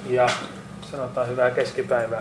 ja sanotaan hyvää keskipäivää.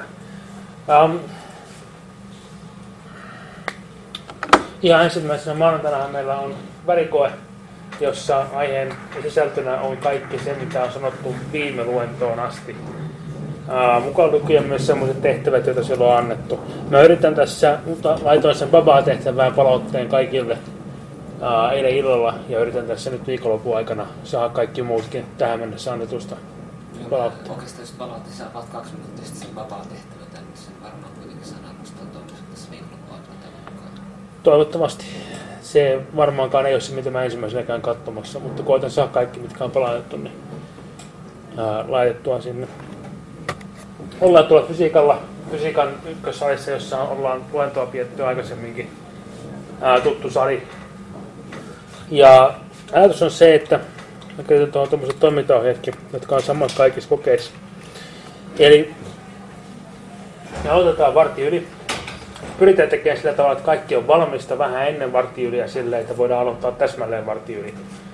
Ihan ensimmäisenä maanantaina meillä on värikoe, jossa aiheen sisältönä on kaikki se, mitä on sanottu viime luentoon asti. Mukaan lukien myös sellaiset tehtävät, joita silloin on annettu. Mä yritän tässä, laitoin sen Baba-tehtävään palautteen kaikille eilen illalla ja yritän tässä nyt viikonlopun aikana saada kaikki muutkin tähän mennessä annetusta palautteesta. Oikeastaan jos palautteessa sä avaat 2 minuuttia sitten sen Baba-tehtävän, niin sen varmaan kuitenkin saa arvostaa tuollaisen tässä viikonlopun aikana. Toivottavasti. Se varmaankaan ei ole se, mitä mä ensimmäisenäkään katsomassa, mutta koitan saada kaikki, mitkä on palautettu, niin laitettua sinne. Ollaan tuolla fysiikan ykkössalissa, jossa ollaan luentoa pietty aikaisemminkin. Tuttu sali. Ja ajatus on se, että mä käytän tuohon tommoset toimintaohjeetkin, jotka on samat kaikissa kokeissa. Eli me aloitetaan vartti yli. Pyritään tekemään sillä tavalla, että kaikki on valmista vähän ennen vartti yliä silleen, että voidaan aloittaa täsmälleen vartti yli.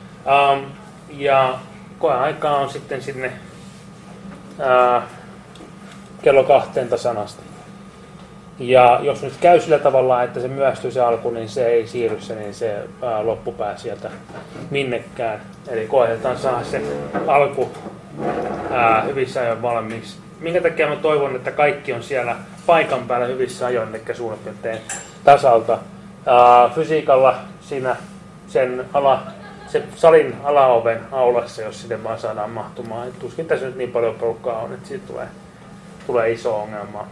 Ja koeaikaa on sitten sinne kello 2 tasan asti. Ja jos nyt käy sillä tavalla, että se myöhästyy se alku, niin se ei siirry se loppupää sieltä minnekään. Eli koetetaan saada se alku hyvissä ajoin valmiiksi. Minkä takia mä toivon, että kaikki on siellä paikan päällä hyvissä ajoin, eli suurin piirtein tasalta. Fysiikalla siinä se salin alaoven aulassa, jos sinne vaan saadaan mahtumaan. Et tuskin tässä nyt niin paljon porukkaa on, että siitä tulee iso ongelma.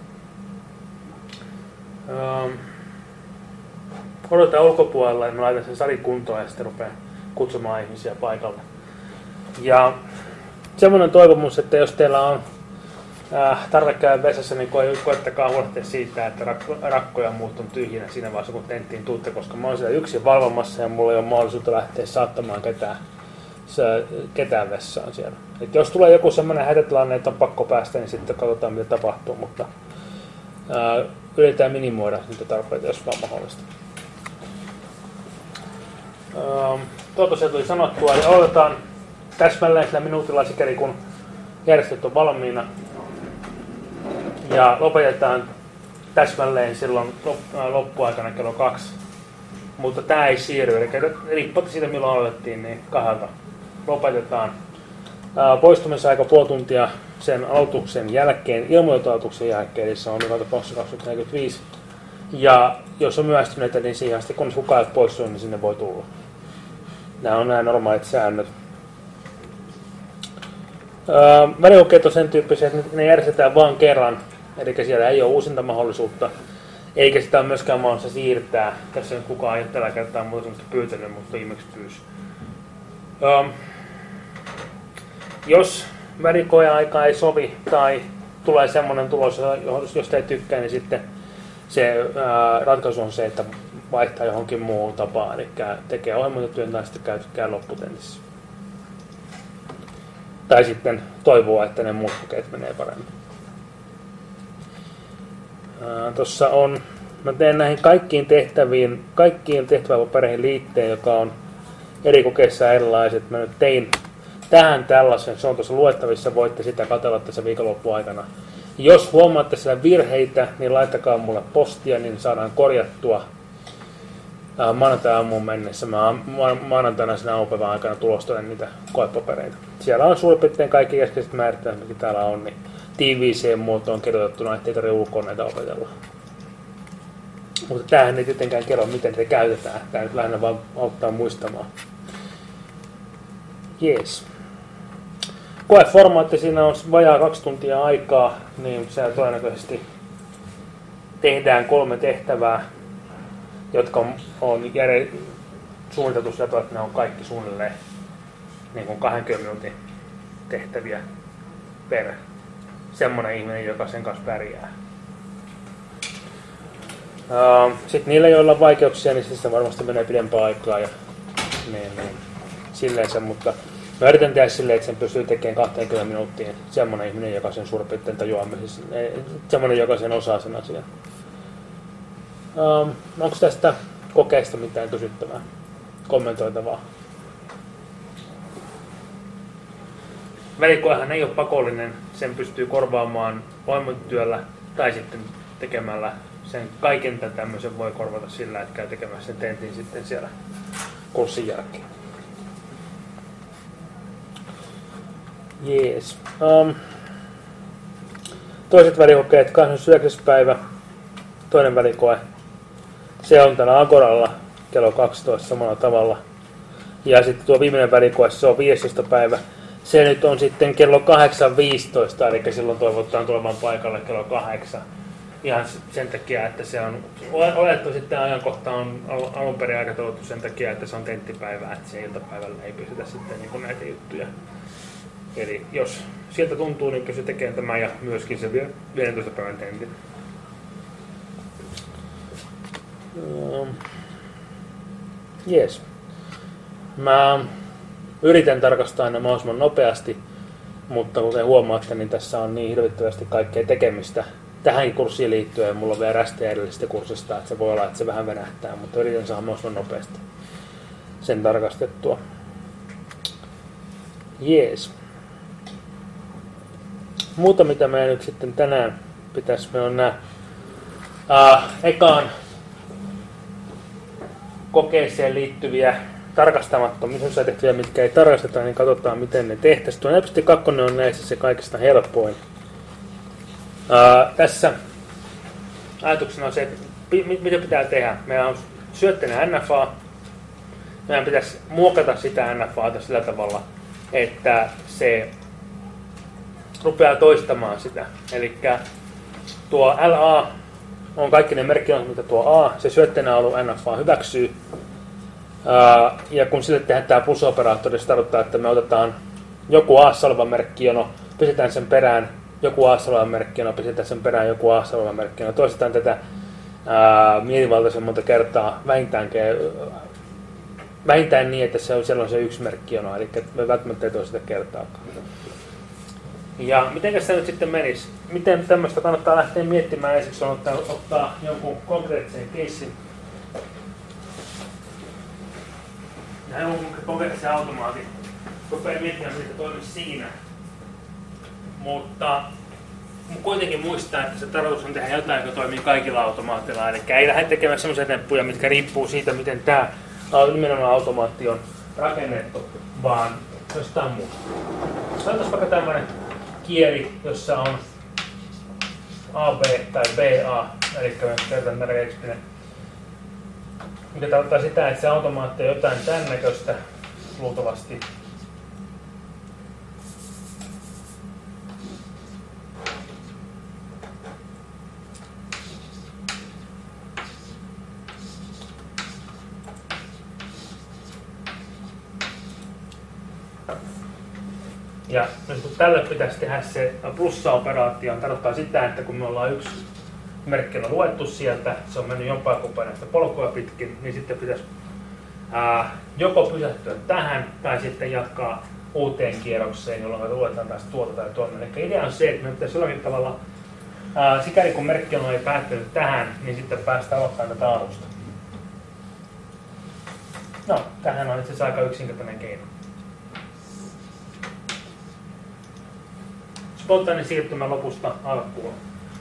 Odotetaan ulkopuolella, että mä laitan sen salin kuntoon ja sitten rupean kutsumaan ihmisiä paikalle. Ja semmoinen toivomus, että jos teillä on tarve käydä vessassa, niin koettakaa huolehtia siitä, että rakko ja muut on tyhjinä siinä vaiheessa, kun tenttiin tuutte, koska mä oon siellä yksin valvomassa ja mulla ei ole mahdollisuutta lähteä saattamaan ketään vessaan siellä. Et jos tulee joku semmoinen hätätilanne, että on pakko päästä, niin sitten katsotaan mitä tapahtuu, mutta yritetään minimoida niitä tarpeita, jos vaan mahdollista. Se tuli sanottua, eli aloitetaan täsmälleen sillä minuutilla sikäli, kun järjestöt on valmiina. Ja lopetetaan täsmälleen silloin loppuaikana kello 2. Mutta tämä ei siirry, eli riippumatta siitä milloin aloitettiin, niin 2 lopetetaan. Poistumisaika puoli tuntia sen aloituksen jälkeen, ilmoitusaloituksen jälkeen, eli se on joka tapauksessa 20:45. Ja jos on myöhästyneitä, niin siihen asti kun kukaan ei poistunut, niin sinne voi tulla. Nämä on nämä normaalit säännöt. Välikokeet on sen tyyppisiä, että ne järjestetään vain kerran, eli siellä ei ole uusintamahdollisuutta, eikä sitä ole myöskään mahdollista siirtää. Tässä ei kukaan ei ole tällä kertaa muuta sellaista pyytänyt, mutta viimeksi pyysi. Jos välikoeaika ei sovi tai tulee semmoinen tulos, josta ei tykkää, niin sitten se ratkaisu on se, että vaihtaa johonkin muuhun tapaan, eli tekee ohjelmointityön tai sitten käy lopputentissä. Tai sitten toivoa, että ne muut kokeet menee paremmin. Tuossa on, mä teen näihin kaikkiin tehtäväpapereihin liitteen, joka on eri kokeissa erilaiset. Mä nyt tein tähän tällaisen, se on tuossa luettavissa, voitte sitä katsella tässä viikonloppuun aikana. Jos huomaatte siellä virheitä, niin laittakaa mulle postia, niin saadaan korjattua maanantai-aamuun mennessä. Mä maanantaina siinä aamupäivän aikana tulostelen niitä koepapereita. Siellä on suurin piirtein kaikki keskeiset määritelmät, mitä täällä on, niin tiiviiseen muotoon kirjoitettuna, ettei tarvitse ulkoa näitä opetella. Mutta tämähän ei tietenkään kerro, miten se käytetään. Tämä nyt lähinnä vaan auttaa muistamaan. Jees. Koeformaatti siinä on vajaa 2 tuntia aikaa, niin siellä todennäköisesti tehdään 3 tehtävää, jotka on suunniteltu sillä tavalla, että ne on kaikki suunnilleen niin kuin 20 minuutin tehtäviä per semmoinen ihminen, joka sen kanssa pärjää. Sitten niillä, joilla on vaikeuksia, niin se varmasti menee pidempään aikaa ja silleensä, mutta mä yritän tehdä silleen, että sen pystyy tekemään 20 minuuttiin semmoinen ihminen, joka sen suurin piirtein tajuaa, semmoinen, joka sen osaa sen asian. Onko tästä kokeesta mitään kysyttävää, kommentoitavaa? Välikoehan ei ole pakollinen, sen pystyy korvaamaan voimatyöllä tai sitten tekemällä sen kaiken tämmöisen voi korvata sillä, että käy tekemässä sen tentin sitten siellä kurssin jälkeen. Jees. Toiset välikokeet, 29. päivä, toinen välikoe. Se on täällä Agoralla kello 12 samalla tavalla. Ja sitten tuo viimeinen välikoe, se on 15. päivä. Se nyt on sitten kello 8.15, eli silloin toivotaan tulemaan paikalle kello 8. Ihan sen takia, että se on olettu sitten ajankohta on alun perin aikatauluttu sen takia, että se on tenttipäivä, että se iltapäivällä ei pystytä sitten niin näitä juttuja. Eli jos sieltä tuntuu, niin se tekee tämän ja myöskin se 15 päivän tentin. Jees. Mä yritän tarkastaa aina mahdollisimman nopeasti, mutta kuten huomaatte, niin tässä on niin hirvittävästi kaikkea tekemistä tähän kurssiin liittyen. Mulla on vielä rästejä edellisestä kurssista, että se voi olla, että se vähän venähtää, mutta yritän saada mahdollisimman nopeasti sen tarkastettua. Jees. Muuta mitä meidän nyt sitten tänään pitäisi, me on nämä kokeeseen liittyviä tarkastamattomia tehtyjä, mitkä ei tarkasteta, niin katsotaan miten ne tehtäisiin. Tuo Nepsiti 2 on näissä se kaikista helpoin. Tässä ajatuksena on se, että mitä pitää tehdä. Meillä on syötteinen NFA. Meidän pitäisi muokata sitä NFAta sillä tavalla, että se rupeaa toistamaan sitä. Eli tuo LA on kaikki ne merkkionot, mitä tuo A, se syötteenä ollut NFA hyväksyy. Ja kun sille tehdään tämä plus-operaattori, se tarkoittaa, että me otetaan joku A:ssa oleva merkkijono, pistetään sen perään joku A:ssa oleva merkkijono, pistetään sen perään joku A:ssa oleva merkkijono. Toistetaan tätä mielivaltaisen monta kertaa vähintään niin, että siellä on se yksi merkkijono, eli me välttämättä ei toista kertaakaan. Ja miten se nyt sitten menisi? Miten tämmöistä kannattaa lähteä miettimään? Ensiksi on ottaa jonkun konkreettisen keissin. Ja jonkun konkreettisen automaatin. Rupeaa miettimään, miten se toimisi siinä. Mutta kuitenkin muistaa, että se tarkoitus on tehdä jotain, joka toimii kaikilla automaatilla. Eli ei lähde tekemään semmoisia temppuja, mitkä riippuu siitä, miten tämä nimenomaan automaatti on rakennettu, vaan jostain muusta. Sanotaan vaikka tämmöinen kieli, jossa on AB tai BA, eli kertaan merkitsinen, mikä tarkoittaa sitä, että se automaatti on jotain tämän näköistä luultavasti. Ja kun tälle pitäisi tehdä se plussa-operaatio, tarkoittaa sitä, että kun me ollaan yksi merkki luettu sieltä, se on mennyt jompaakumpaan näistä polkua pitkin, niin sitten pitäisi joko pysähtyä tähän tai sitten jatkaa uuteen kierrokseen, jolloin me luetaan taas tuolta tai tuonne. Eli idea on se, että me pitäisi jollakin tavalla, sikäli kun merkki ei päättynyt tähän, niin sitten päästään aloittamaan tätä alusta. No, tähän on itse asiassa aika yksinkertainen keino. Spontaani siirtymä lopusta alkuun.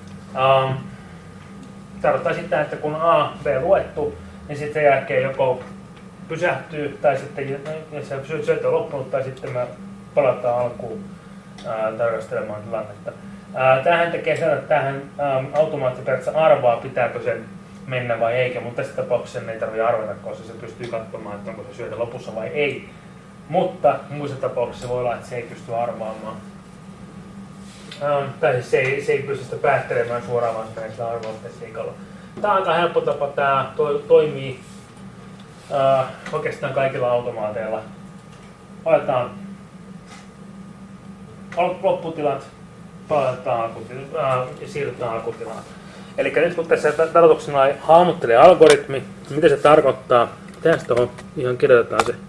Tarkoittaa sitä, että kun A, B luettu, niin sitten sen jälkeen joko pysähtyy, tai sitten jos se syöttö on loppunut, tai sitten me palataan alkuun tarkastelemaan tilannetta. Tämähän tekee sen, että tähän automaatti periaatteessa arvaa, pitääkö sen mennä vai eikä, mutta tässä tapauksessa sen ei tarvitse arvata, koska se pystyy katsomaan, että onko se syötö lopussa vai ei. Mutta muissa tapauksissa voi olla, että se ei pysty arvaamaan. Tai se ei pysty sitä päättelemään suoraan, vaan sitä arvaustekniikalla. Tämä on aika helppo tapa, tämä toimii oikeastaan kaikilla automaateilla. Otetaan lopputilat, palataan ja siirrytään alkutilaan. Eli nyt kun tässä tarkoituksena hahmottelee algoritmi, mitä se tarkoittaa, tästä tuohon ihan kirjoitetaan se.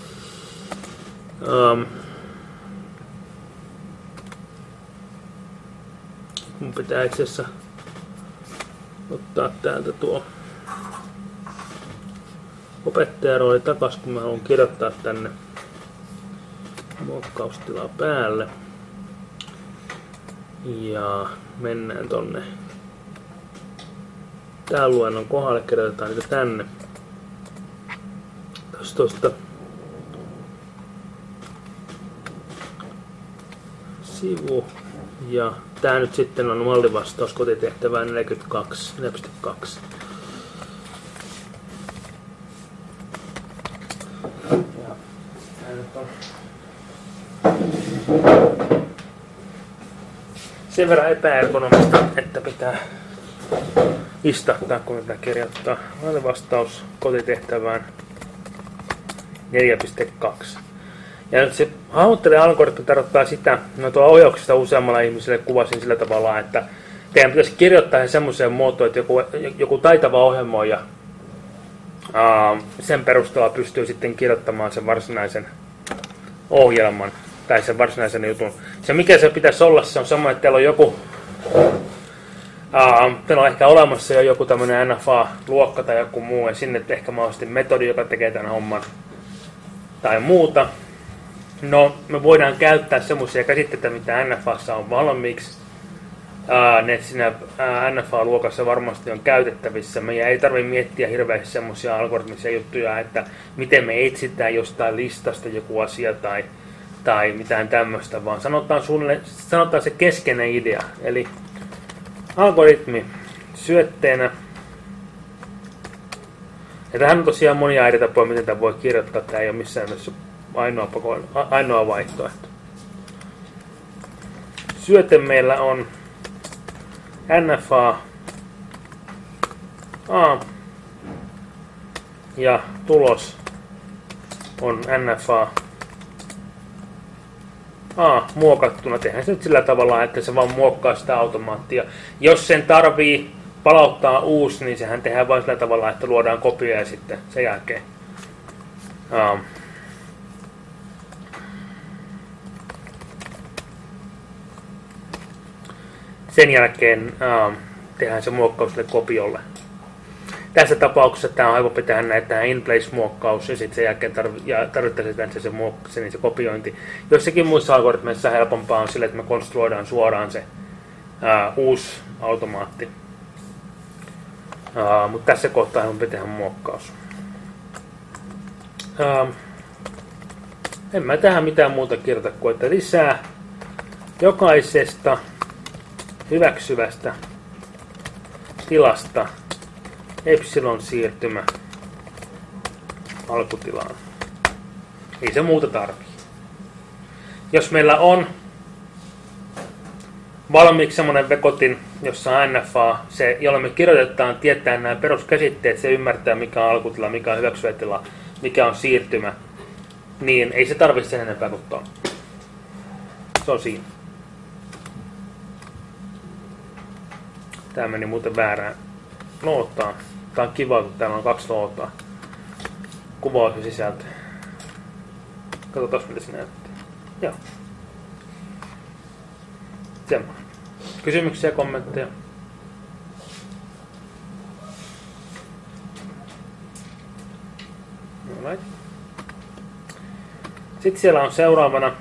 Mun pitää itse asiassa ottaa täältä tuo opettajarooli takas, kun mä haluan kirjoittaa tänne muokkaustilaa päälle. Ja mennään tonne. Tää luennon kohdalle, kirjoitetaan niitä tänne. Tosta sivu. Ja tää nyt sitten on mallivastaus kotitehtävään 4.2. Ja tää nyt on sen verran epäergonomista, että pitää istahtaa, kun pitää kirjoittaa mallivastaus kotitehtävään 4.2. Ja nyt se hahmottele-algoritmi tarkoittaa sitä, no tuo ohjauksesta useammalla ihmiselle kuvasin sillä tavalla, että teidän pitäisi kirjoittaa semmoiseen muotoon, että joku taitava ohjelmoija sen perusteella pystyy sitten kirjoittamaan sen varsinaisen ohjelman tai sen varsinaisen jutun. Se mikä se pitäisi olla, se on semmoinen, että teillä on joku, teillä on ehkä olemassa jo joku tämmöinen NFA-luokka tai joku muu, ja sinne ehkä mahdollisesti metodi, joka tekee tämän homman tai muuta. No, me voidaan käyttää semmoisia käsitteitä, mitä NFA:ssa on valmiiksi. Ne siinä NFA-luokassa varmasti on käytettävissä. Meidän ei tarvitse miettiä hirveästi semmoisia algoritmisia juttuja, että miten me etsitään jostain listasta joku asia tai mitään tämmöistä, vaan sanotaan se keskeinen idea. Eli algoritmi syötteenä. Ja tähän on tosiaan monia eri tapoja, miten tämä voi kirjoittaa. Tämä ei ole missään mielessä ainoa vaihtoehto. Syöte meillä on NFA A ja tulos on NFA A muokattuna. Tehdään se nyt sillä tavalla, että se vaan muokkaa sitä automaattia. Jos sen tarvii palauttaa uusi, niin sehän tehdään vain sillä tavalla, että luodaan kopio ja sitten sen jälkeen sen jälkeen tehdään se muokkaus sille kopiolle. Tässä tapauksessa tämä on helpompi tehdä näitä in-place-muokkaus ja sitten sen jälkeen tarvittaisiin se kopiointi. Jossakin muissa algoritmeissa helpompaa on sille, että me konstruoidaan suoraan se uusi automaatti. Mutta tässä kohtaa on helpompi tehdä muokkaus. En mä tähän mitään muuta kirjoita kuin, että lisää jokaisesta hyväksyvästä tilasta epsilon siirtymä alkutilaan. Ei se muuta tarvii. Jos meillä on valmiiksi semmoinen vekotin, jossa on NFA, se, jolla me kirjoitetaan tietää nämä peruskäsitteet, se ymmärtää mikä on alkutila, mikä on hyväksyvä tila, mikä on siirtymä, niin ei se tarvitse sen enempää kuin tuon. Se on siinä. Tää meni muuten väärään nootaan. Tää on kiva, kun täällä on 2 nootaa. Kuvaus ja sisältö. Katsotaan mitä se näyttää. Joo. Semmoinen. Kysymyksiä ja kommentteja? Alright. Sitten siellä on seuraavana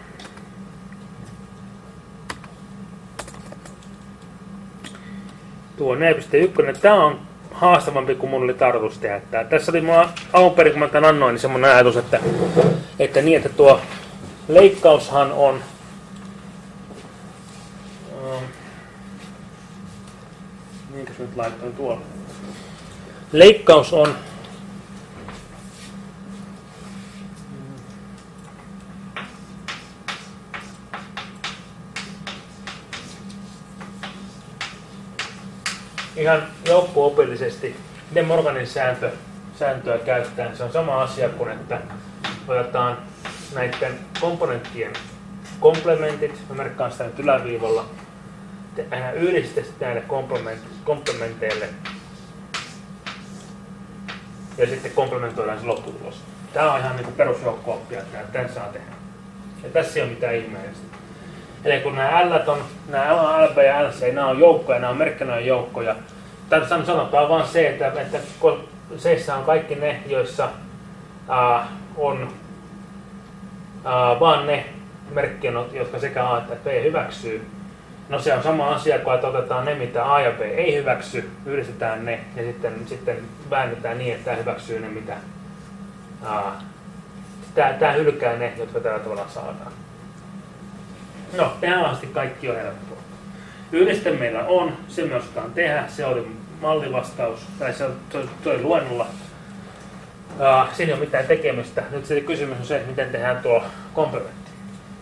tuo 4.1. Tämä on haastavampi kuin mun oli tarkoitus tehdä. Tässä oli mulla alun perin, kun mä tämän annoin, niin semmoinen ajatus, että tuo leikkaushan on niinkös nyt laitoin tuolla. Leikkaus on ihan joukko-opillisesti De Morganin sääntöä käyttäen. Se on sama asia kuin, että otetaan näiden komponenttien komplementit, mä merkkaan sitä nyt yläviivalla, aina yhdistetään näille komplementeille ja sitten komplementoidaan se lopputulos. Tämä on ihan niin perusjoukko-oppia, että tämän saa tehdä. Ja tässä ei ole mitään ihmeellistä. Eli kun nämä L on, nämä LB ja LC, nämä on joukkoja, nämä on merkkinoja joukkoja. Sanotaan vaan se, että C:ssä on kaikki ne, joissa on vaan ne merkkinot, jotka sekä A että B hyväksyy. No se on sama asia, kun että otetaan ne, mitä A ja B ei hyväksy, yhdistetään ne ja sitten väännetään niin, että tämä hyväksyy ne, mitä tämä hylkää ne, jotka tällä tavalla saadaan. No, tähän asti kaikki on helppoa. Yhdiste meillä on, se me osataan tehdä, se oli mallivastaus, tai se oli luennolla. Siinä ei ole mitään tekemistä. Nyt se kysymys on se, miten tehdään tuo komplementti.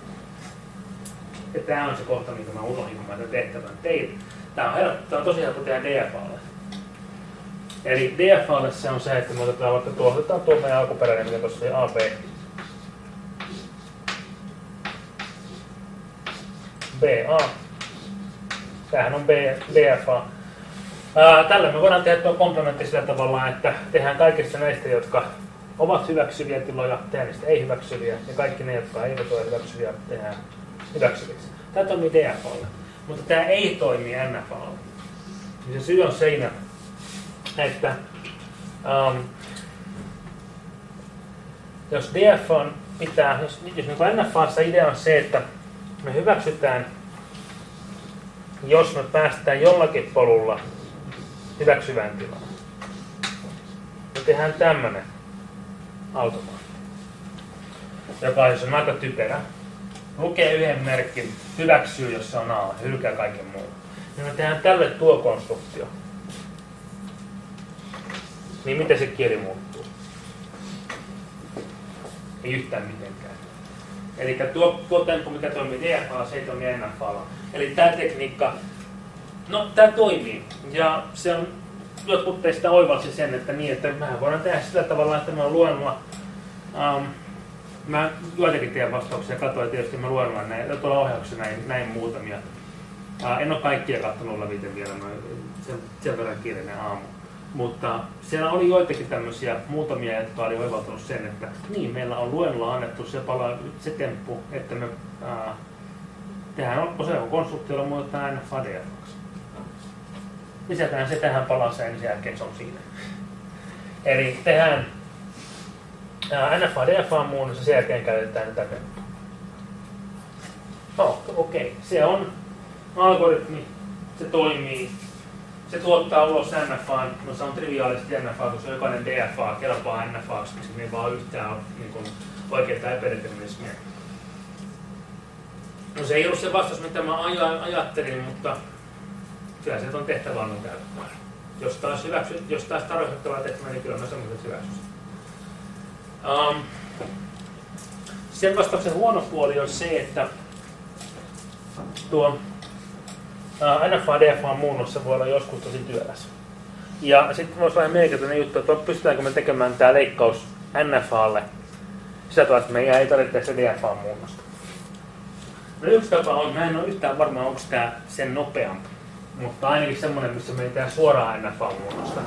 Ja tämä on se kohta, minkä mä unohdin, kun mä tämän tehtävän tein. Tämä on tosi helppo tehdä DFAlle. Eli DFAlle se on se, että me otetaan vaikka tuo meidän alkuperäinen, mikä tuossa oli AB. BA. Tämähän on DFA. Tällä me voidaan tehdä tuo komplementti sillä tavalla, että tehdään kaikista näistä, jotka ovat hyväksyviä tiloja, tehdään niistä ei hyväksyviä, ja kaikki ne, jotka eivät ole hyväksyviä, tehdään hyväksyviksi. Tämä toimii DFAlle, mutta tämä ei toimi NFAlle. Se syy on siinä, että jos DFA pitää, jos niin NFAssa idea on se, että me hyväksytään, jos me päästään jollakin polulla hyväksyvään tilaan. Me tehdään tämmönen automaatti, joka on aika typerä. Lukee yhden merkin, hyväksyy, jos se on A, hylkää kaiken muun. Ja me tehdään tälle tuo konstruktio. Niin miten se kieli muuttuu? Ei yhtään mitenkään. Eli tuo tempo, mikä toimii DFA, se ei toimi NFAlla. Eli tämä tekniikka, no tämä toimii. Ja se on, jotkut teistä oivalsi sen, että niin, että mehän voidaan tehdä sillä tavalla, että mä luennolla, mä joitakin teidän vastauksia katsoin, tietysti mä luennolla tuolla ohjauksessa näin muutamia. En ole kaikkia katsonut läviten vielä, mä sen verran kiireinen aamu. Mutta siellä oli joitakin tämmöisiä muutamia, jotka oli oivaltanut sen, että niin, meillä on luennolla annettu se temppu, että me tehdään osaavun konstruktiolla, muutetaan NFA DFAksi. Lisätään se tähän palaseen, niin sen jälkeen se on siinä. Eli tehdään NFA DFA muunnus ja sen jälkeen käytetään tätä temppua. No, okei. Se on algoritmi, se toimii. Se tuottaa ulos NFAn, no se on triviaalisti NFA, koska jokainen DFA kelpaa NFAksi, koska me ei vaan yhtään ole niin oikeaa epädeterminismia. No se ei ollut se vastaus, mitä mä ajattelin, mutta kyllä se on tehtävä on käyttöä. Jos taas tarkoittavaa tehtävää, niin kyllä mä semmoiset hyväksyisin. Sen vastauksen huono puoli on se, että tuo NFA-DFA muunnossa voi olla joskus tosi työläs. Ja sitten voisi vähän merkityinen juttu, että pystytäänkö me tekemään tämä leikkaus NFAlle sillä tavalla, että me ei tarvitse se DFA-muunnosta. No yksi tapa on, mä en ole yhtään varma, onko tämä sen nopeampi, mutta ainakin semmoinen, missä me ei tehdä suoraan NFA-muunnosta.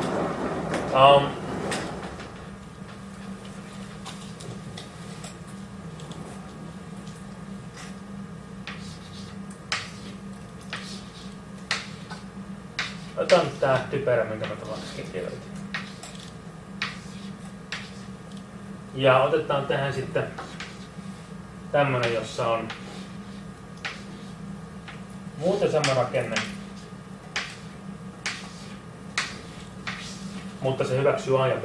Otan tää typerä, minkä mä tuolla äsken kirjoitin. Ja otetaan tähän sitten tämmönen, jossa on muuten sama rakenne, mutta se hyväksyy A ja B.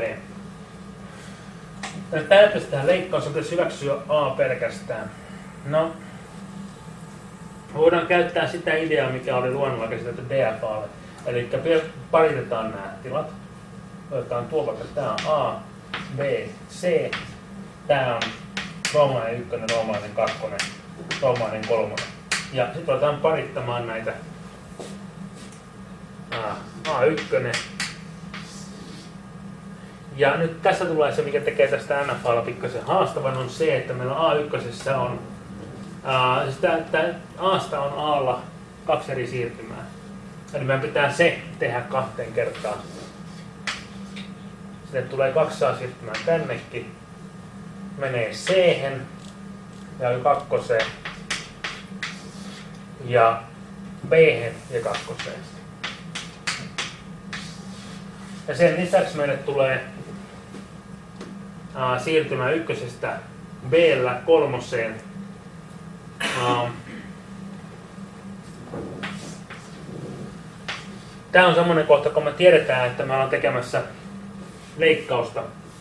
Tää tähän leikkaus, se pitäisi hyväksyä A pelkästään. No, voidaan käyttää sitä ideaa, mikä oli luonnolla käsitelty DFAlle. Eli paritetaan nämä tilat. Otetaan tuo vaikka tää on A, B, C. Tää on roomalainen 1, roomalainen 2, roomalainen 3. Ja sitten ruvetaan parittamaan näitä A1. Ja nyt tässä tulee se, mikä tekee tästä NFAlla pikkasen haastavan, on se, että meillä A1 on Asta on A:lla 2 eri siirtymää. Eli meidän pitää se tehdä 2 kertaa. Sitten tulee 2 siirtymää tännekin. Menee C-hen ja 2 ja B-hen ja 2. Ja sen lisäksi meille tulee siirtymä 1 B:llä 3. Tämä on semmoinen kohta, kun me tiedetään, että me ollaan tekemässä leikkausta.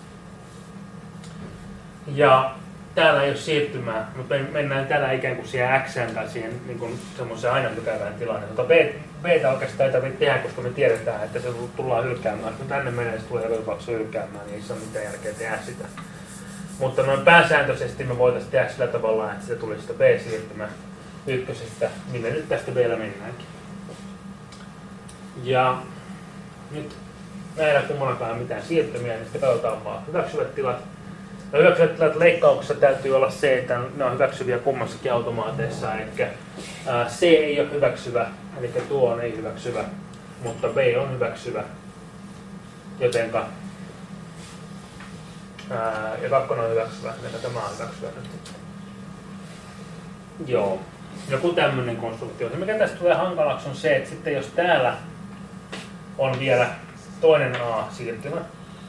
Ja täällä ei ole siirtymää, mutta mennään täällä ikään kuin siihen X:ään tai siihen niin semmoiseen aina lykävään tilanne. Mutta B:tä oikeastaan ei tarvitse tehdä, koska me tiedetään, että se tullaan hylkäämään. Jos me tänne menee, se tulee joka tapauksessa hylkäämään, niin ei se ole mitään järkeä tehdä sitä. Mutta noin pääsääntöisesti me voitaisiin tehdä sillä tavalla, että se tulisi sitä B-siirtymää ykkösestä, millä nyt tästä vielä mennäänkin. Ja nyt näillä kummallakaan mitään siirtymiä, niin sitten katsotaan vaan hyväksyvät tilat. Ja hyväksyvät tilat leikkauksessa täytyy olla se, että ne on hyväksyviä kummassakin automaateissa. Eli C ei ole hyväksyvä, eli tuo on ei hyväksyvä, mutta B on hyväksyvä. Jotenka ja kakkonen on hyväksyvä, jotenka tämä on hyväksyvä nyt. Joo. Joku tämmöinen konstruktio. Se mikä tästä tulee hankalaksi on se, että sitten jos täällä on vielä toinen A-siirtymä,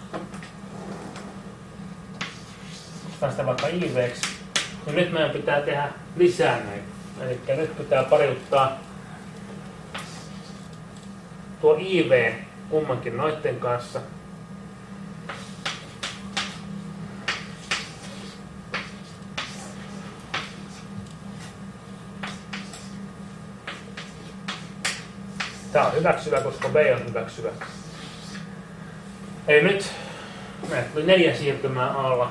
otetaan sitä vaikka IV:ksi, niin nyt meidän pitää tehdä lisää näin. Eli nyt pitää pariuttaa tuo IV kummankin noitten kanssa. Tämä on hyväksyvä, koska B on hyväksyvä. Eli nyt meillä tuli 4 siirtymää alla.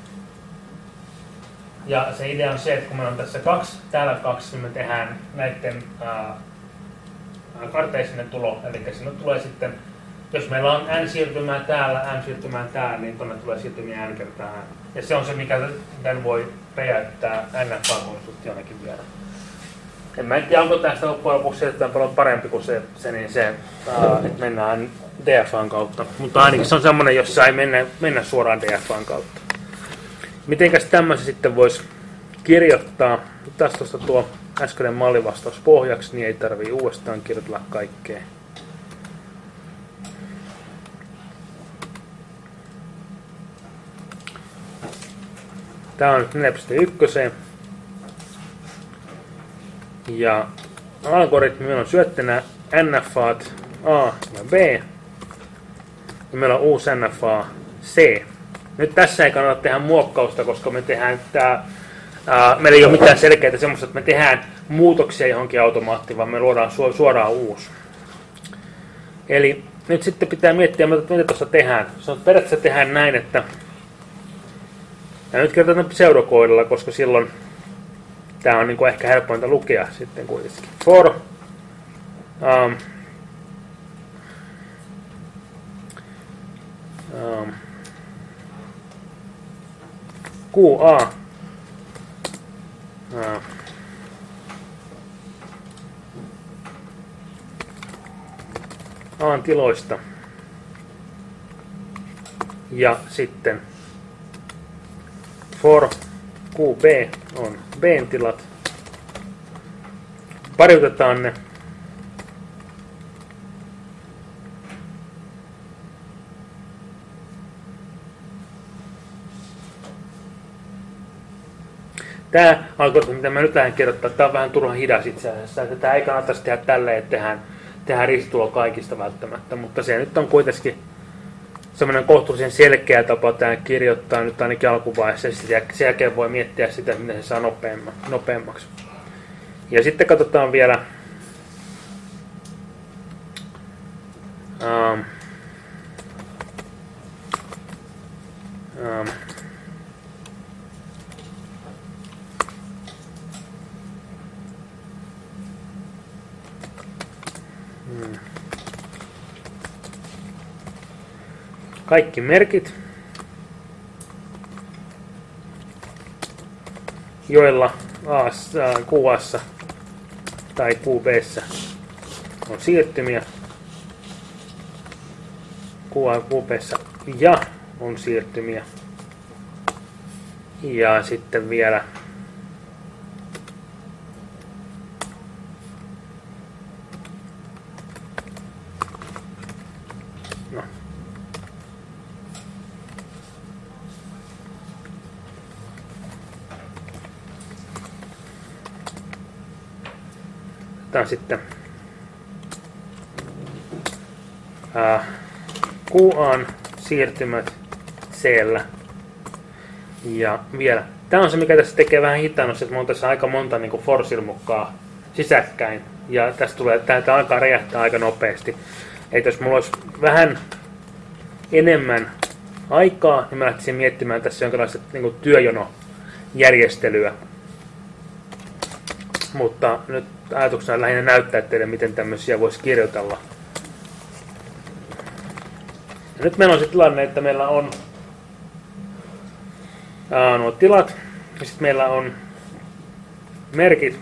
Ja se idea on se, että kun meillä on tässä 2, täällä 2, niin me tehdään näiden karteisinen tulo. Eli sinne tulee sitten, jos meillä on N-siirtymää täällä, M-siirtymää täällä, niin tuonne tulee siirtymiä N kertaa N. Ja se on se, mikä tämän voi räjäyttää NFA-konstruktionakin vielä. En mä en tiedä, onko tästä loppujen lopuksi siirrytään paljon parempi kuin se että mennään DFAn kautta. Mutta ainakin se on semmoinen, jossa ei mennä suoraan DFAn kautta. Mitenkäs tämmöisen sitten voisi kirjoittaa? Tästä tuosta tuo äskeinen mallivastaus pohjaksi, niin ei tarvitse uudestaan kirjoitella kaikkea. Tää on nyt 4.1. Ja algoritmi meillä on syöttänä NFAt A ja B. Ja meillä on uusi NFA C. Nyt tässä ei kannata tehdä muokkausta, koska me tehdään meillä ei ole mitään selkeää semmoista, että me tehdään muutoksia johonkin automaattiin, vaan me luodaan suoraan uusi. Eli nyt sitten pitää miettiä, mitä tuossa tehdään. Periaatteessa tehdään näin, että ja nyt kirjoitetaan pseudokoodilla, koska silloin tämä on niin ehkä helpointa lukea sitten kuitenkin. For QA A:n tiloista ja sitten for QB on B:n tilat. Pariutetaan ne. Tämä algoritmi, mitä mä nyt lähden kirjoittaa, tämä on vähän turhan hidas itse asiassa. Tämä ei kannattaisi tehdä tälleen, että tehdään ristitulo kaikista välttämättä, mutta se nyt on kuitenkin semmoinen kohtuullisen selkeä tapa tämä kirjoittaa nyt ainakin alkuvaiheessa, ja sen jälkeen voi miettiä sitä, miten se saa nopeammaksi. Ja sitten katsotaan vielä kaikki merkit, joilla QA:ssa tai QB:ssä on siirtymiä, QB:ssä ja on siirtymiä, ja sitten vielä sitten QA:n siirtymät C:llä. Ja vielä. Tämä on se, mikä tässä tekee vähän hitaannossa, että me on tässä aika monta niin for-silmukkaa sisäkkäin. Ja tästä tulee, tämä alkaa räjähtää aika nopeasti. Että jos mulla olisi vähän enemmän aikaa, niin mä lähtisin miettimään tässä jonkinlaista niin työjonojärjestelyä. Mutta nyt ajatuksena lähinnä näyttää teille, miten tämmöisiä voisi kirjoitella. Ja nyt meillä on se tilanne, että meillä on nuo tilat, ja sitten meillä on merkit.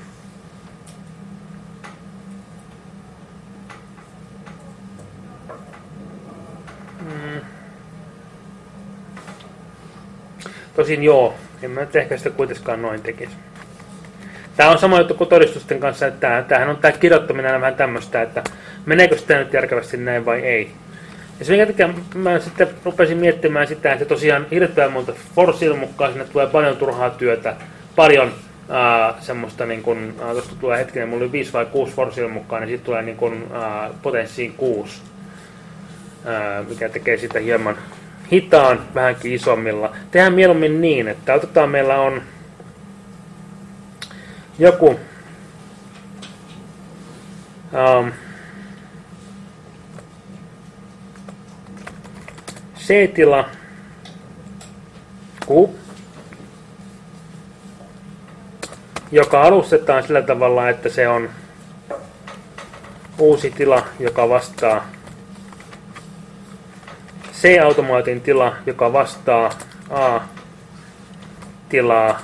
Tosin joo, en mä nyt ehkä sitä kuitenkaan noin tekisi. Tämä on sama juttu kuin todistusten kanssa, että tämähän on tämä kirjoittaminen vähän tämmöistä, että meneekö sitä nyt järkevästi näin vai ei. Ja se minkä takia mä sitten rupesin miettimään sitä, että tosiaan hirveän monta for-silmukkaa, sinne tulee paljon turhaa työtä, paljon semmoista niin kuin, tuosta tulee hetkinen, mulla oli 5 vai 6 for-silmukkaa, niin siitä tulee niin kuin, potenssiin 6, mikä tekee sitä hieman hitaan, vähänkin isommilla. Tehdään mieluummin niin, että otetaan, meillä on joku C-tila Q, joka alustetaan sillä tavalla, että se on uusi tila, joka vastaa C-automaatin tila, joka vastaa A-tilaa,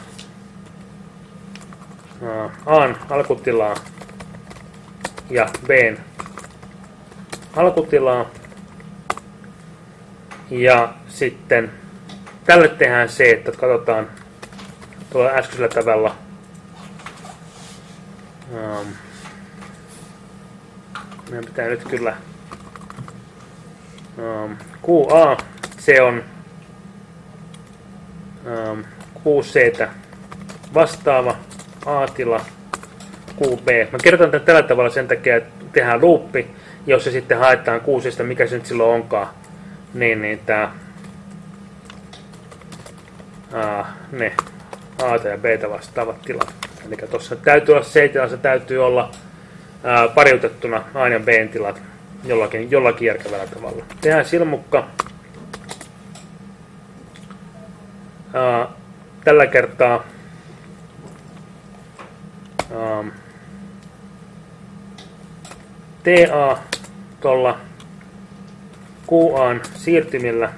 A:n alkutilaa ja B:n alkutilaa. Ja sitten tälle tehdään se, että katsotaan tuolla äskeisellä tavalla. Meidän pitää nyt kyllä QA, se on 6C vastaava A-tila, QB. Mä kirjoitan tämän tällä tavalla sen takia, että tehdään loopi, jos se sitten haetaan 6, mikä se nyt silloin onkaan. Niin tää ne A ja B vastaavat tilat. Eli tuossa täytyy olla C-tilassa, täytyy olla pariutettuna A ja B tilat jollakin järkevällä tavalla. Tehdään silmukka. Tällä kertaa TA tuolla QA:n siirtymillä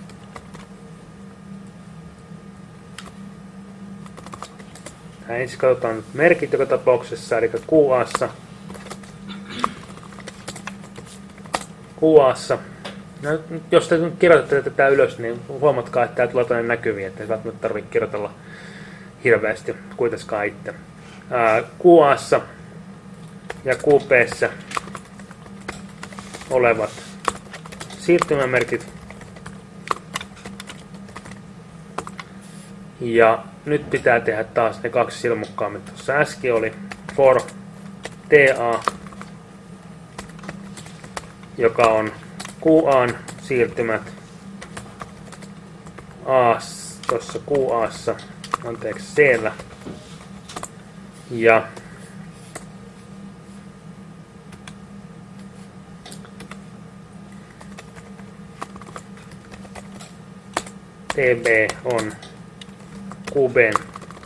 ensin katsotaan nyt merkit joka tapauksessa, eli QA:ssa. No, jos te kirjoitatte tätä ylös, niin huomatkaa, että tämä tulee tuonne näkyviin, että ei välttämättä tarvitse kirjoitella hirveästi kuitenkaan itse. QA:ssa ja QP:ssä olevat siirtymämerkit. Ja nyt pitää tehdä taas ne 2 silmukkaa, mitä tuossa äsken oli. For TA, joka on QA:n siirtymät tuossa QA:ssa, anteeksi C:llä. Ja TB on QB:n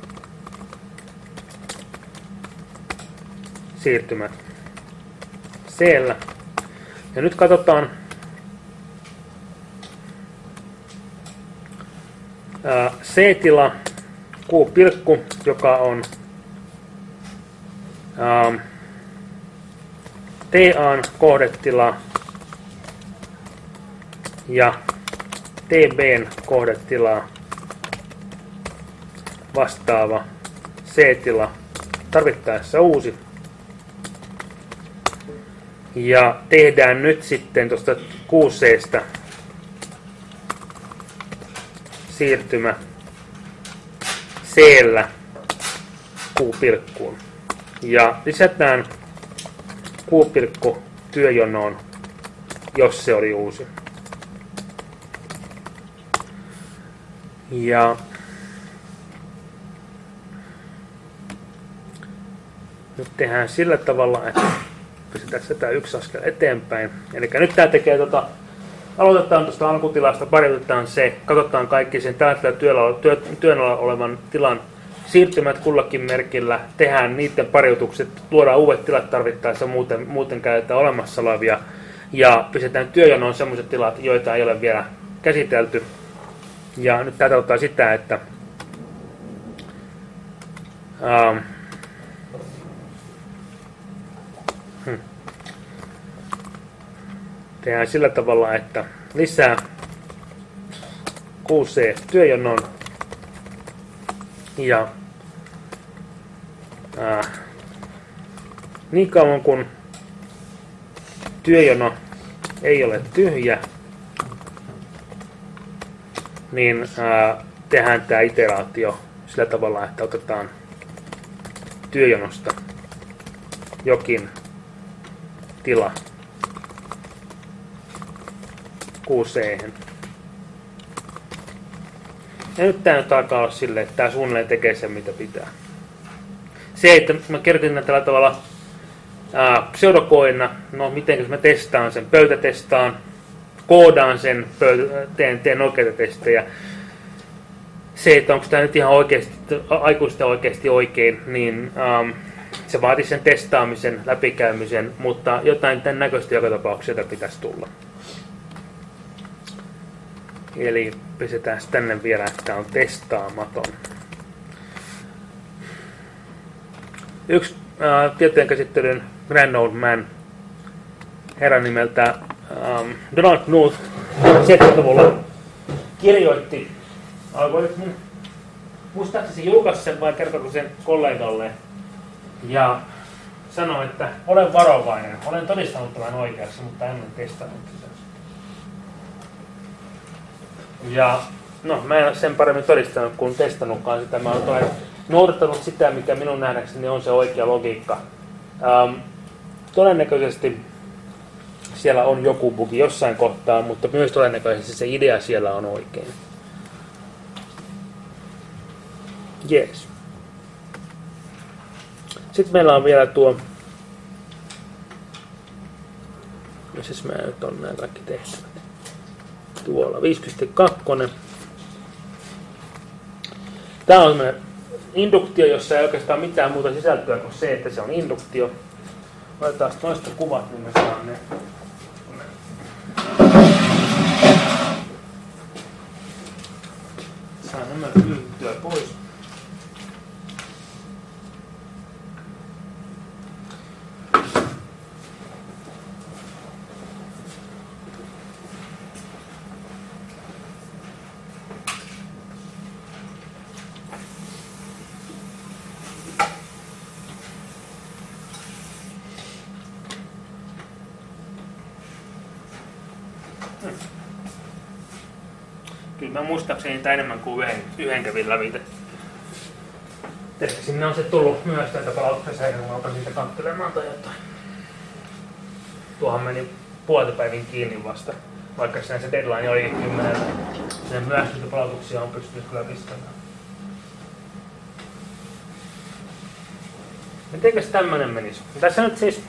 siirtymät C:llä. Ja nyt katsotaan C-tila Q-pilkku, joka on TA:n kohdetila ja TB:n kohdetilaa vastaava C-tila, tarvittaessa uusi. Ja tehdään nyt sitten tuosta QC:stä siirtymä C:llä Q-pilkkuun. Ja lisätään Q-pilkku työjonoon jos se oli uusi. Ja nyt tehdään sillä tavalla, että pistetään sitä yksi askel eteenpäin. Eli nyt tämä tekee aloitetaan tuosta alkutilasta, pariutetaan se, katsotaan kaikki sen tällä työn alla olevan tilan siirtymät kullakin merkillä, tehdään niiden pariutukset, luodaan uudet tilat tarvittaessa, muuten käytetään olemassa olevia ja pistetään työjonoon sellaiset tilat, joita ei ole vielä käsitelty. Ja nyt tämä tarkoittaa sitä, että tehdään sillä tavalla, että lisää QC työjonon ja niin kauan kun työjono ei ole tyhjä, niin tehdään tämä iteraatio sillä tavalla, että otetaan työjonosta jokin tila QC:hen. Ja nyt tämä nyt alkaa olla silleen, että tämä suunnilleen tekee sen mitä pitää. Se, että mä kertin tällä tavalla pseudokoina, no miten mä testaan sen, pöytätestaan, koodaan sen, teen oikeita testejä. Se, että onko tämä nyt ihan aikuista oikeasti oikein, niin se vaatii sen testaamisen, läpikäymisen, mutta jotain tämän näköistä joka tapauksessa pitäisi tulla. Eli pistetään tänne vielä, että tämä on testaamaton. Yksi tietojen käsittelyn Grand Old Man, herran nimeltä Donald Knuth, 70-luvulla kirjoitti algoritmin. Muistaakseni julkaisi sen vai kertoko sen kollegalle ja sanoi, että olen varovainen, olen todistanut tämän oikeassa, mutta en ole testannut sitä. Ja no, mä en ole sen paremmin todistanut kuin testannutkaan sitä. Mä olen noudattanut sitä, mikä minun nähdäkseni on se oikea logiikka. Todennäköisesti siellä on joku bugi jossain kohtaa, mutta myös todennäköisesti se idea siellä on oikein. Jees. Sitten meillä on vielä tuo, missäs mä nyt on nämä kaikki tehtävät. Tuolla 5.2. Tämä on semmoinen induktio, jossa ei oikeastaan mitään muuta sisältöä kuin se, että se on induktio. Otetaan noista kuvat, niin me saan ne. Saan nämä pyyhtyä pois. Kyllä mä muistaakseni niitä enemmän kuin yhden kävin lävitä. Sinne on se tullut myös näitä palautteita, kun mä otan siitä kanttelemaan tai jotain. Tuohan meni puoltapäivin kiinni vasta, vaikka se deadline oli 10. Sen myös niitä palautuksia on pystynyt kyllä pistämään. Mitenkäs tämmönen menisi? Tässä nyt siis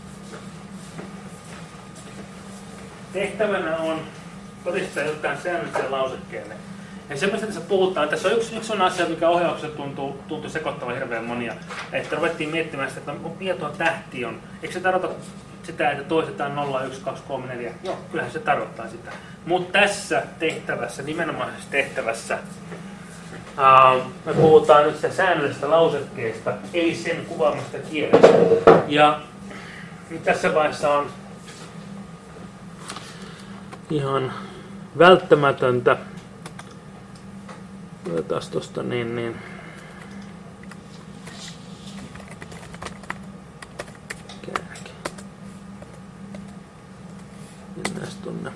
tehtävänä on todistaa jotain säännöllisiä lausekkeelle. Ja se, mistä tässä puhutaan, tässä on yksi asia, mikä ohjauksessa tuntuu sekoittavan hirveän monia. Että ruvettiin miettimään sitä, että mikä tuo tähti on. Eikö se tarkoita sitä, että toistetaan 0, 1, 2, 3, 4? Joo, kyllähän se tarkoittaa sitä. Mutta tässä tehtävässä, nimenomaisessa tehtävässä, me puhutaan nyt sitä säännöllisestä lausekkeesta, ei sen kuvaamasta kielestä. Ja tässä vaiheessa on ihan välttämätöntä. Otetaan tuosta niin. Kääke. Mennään tonne.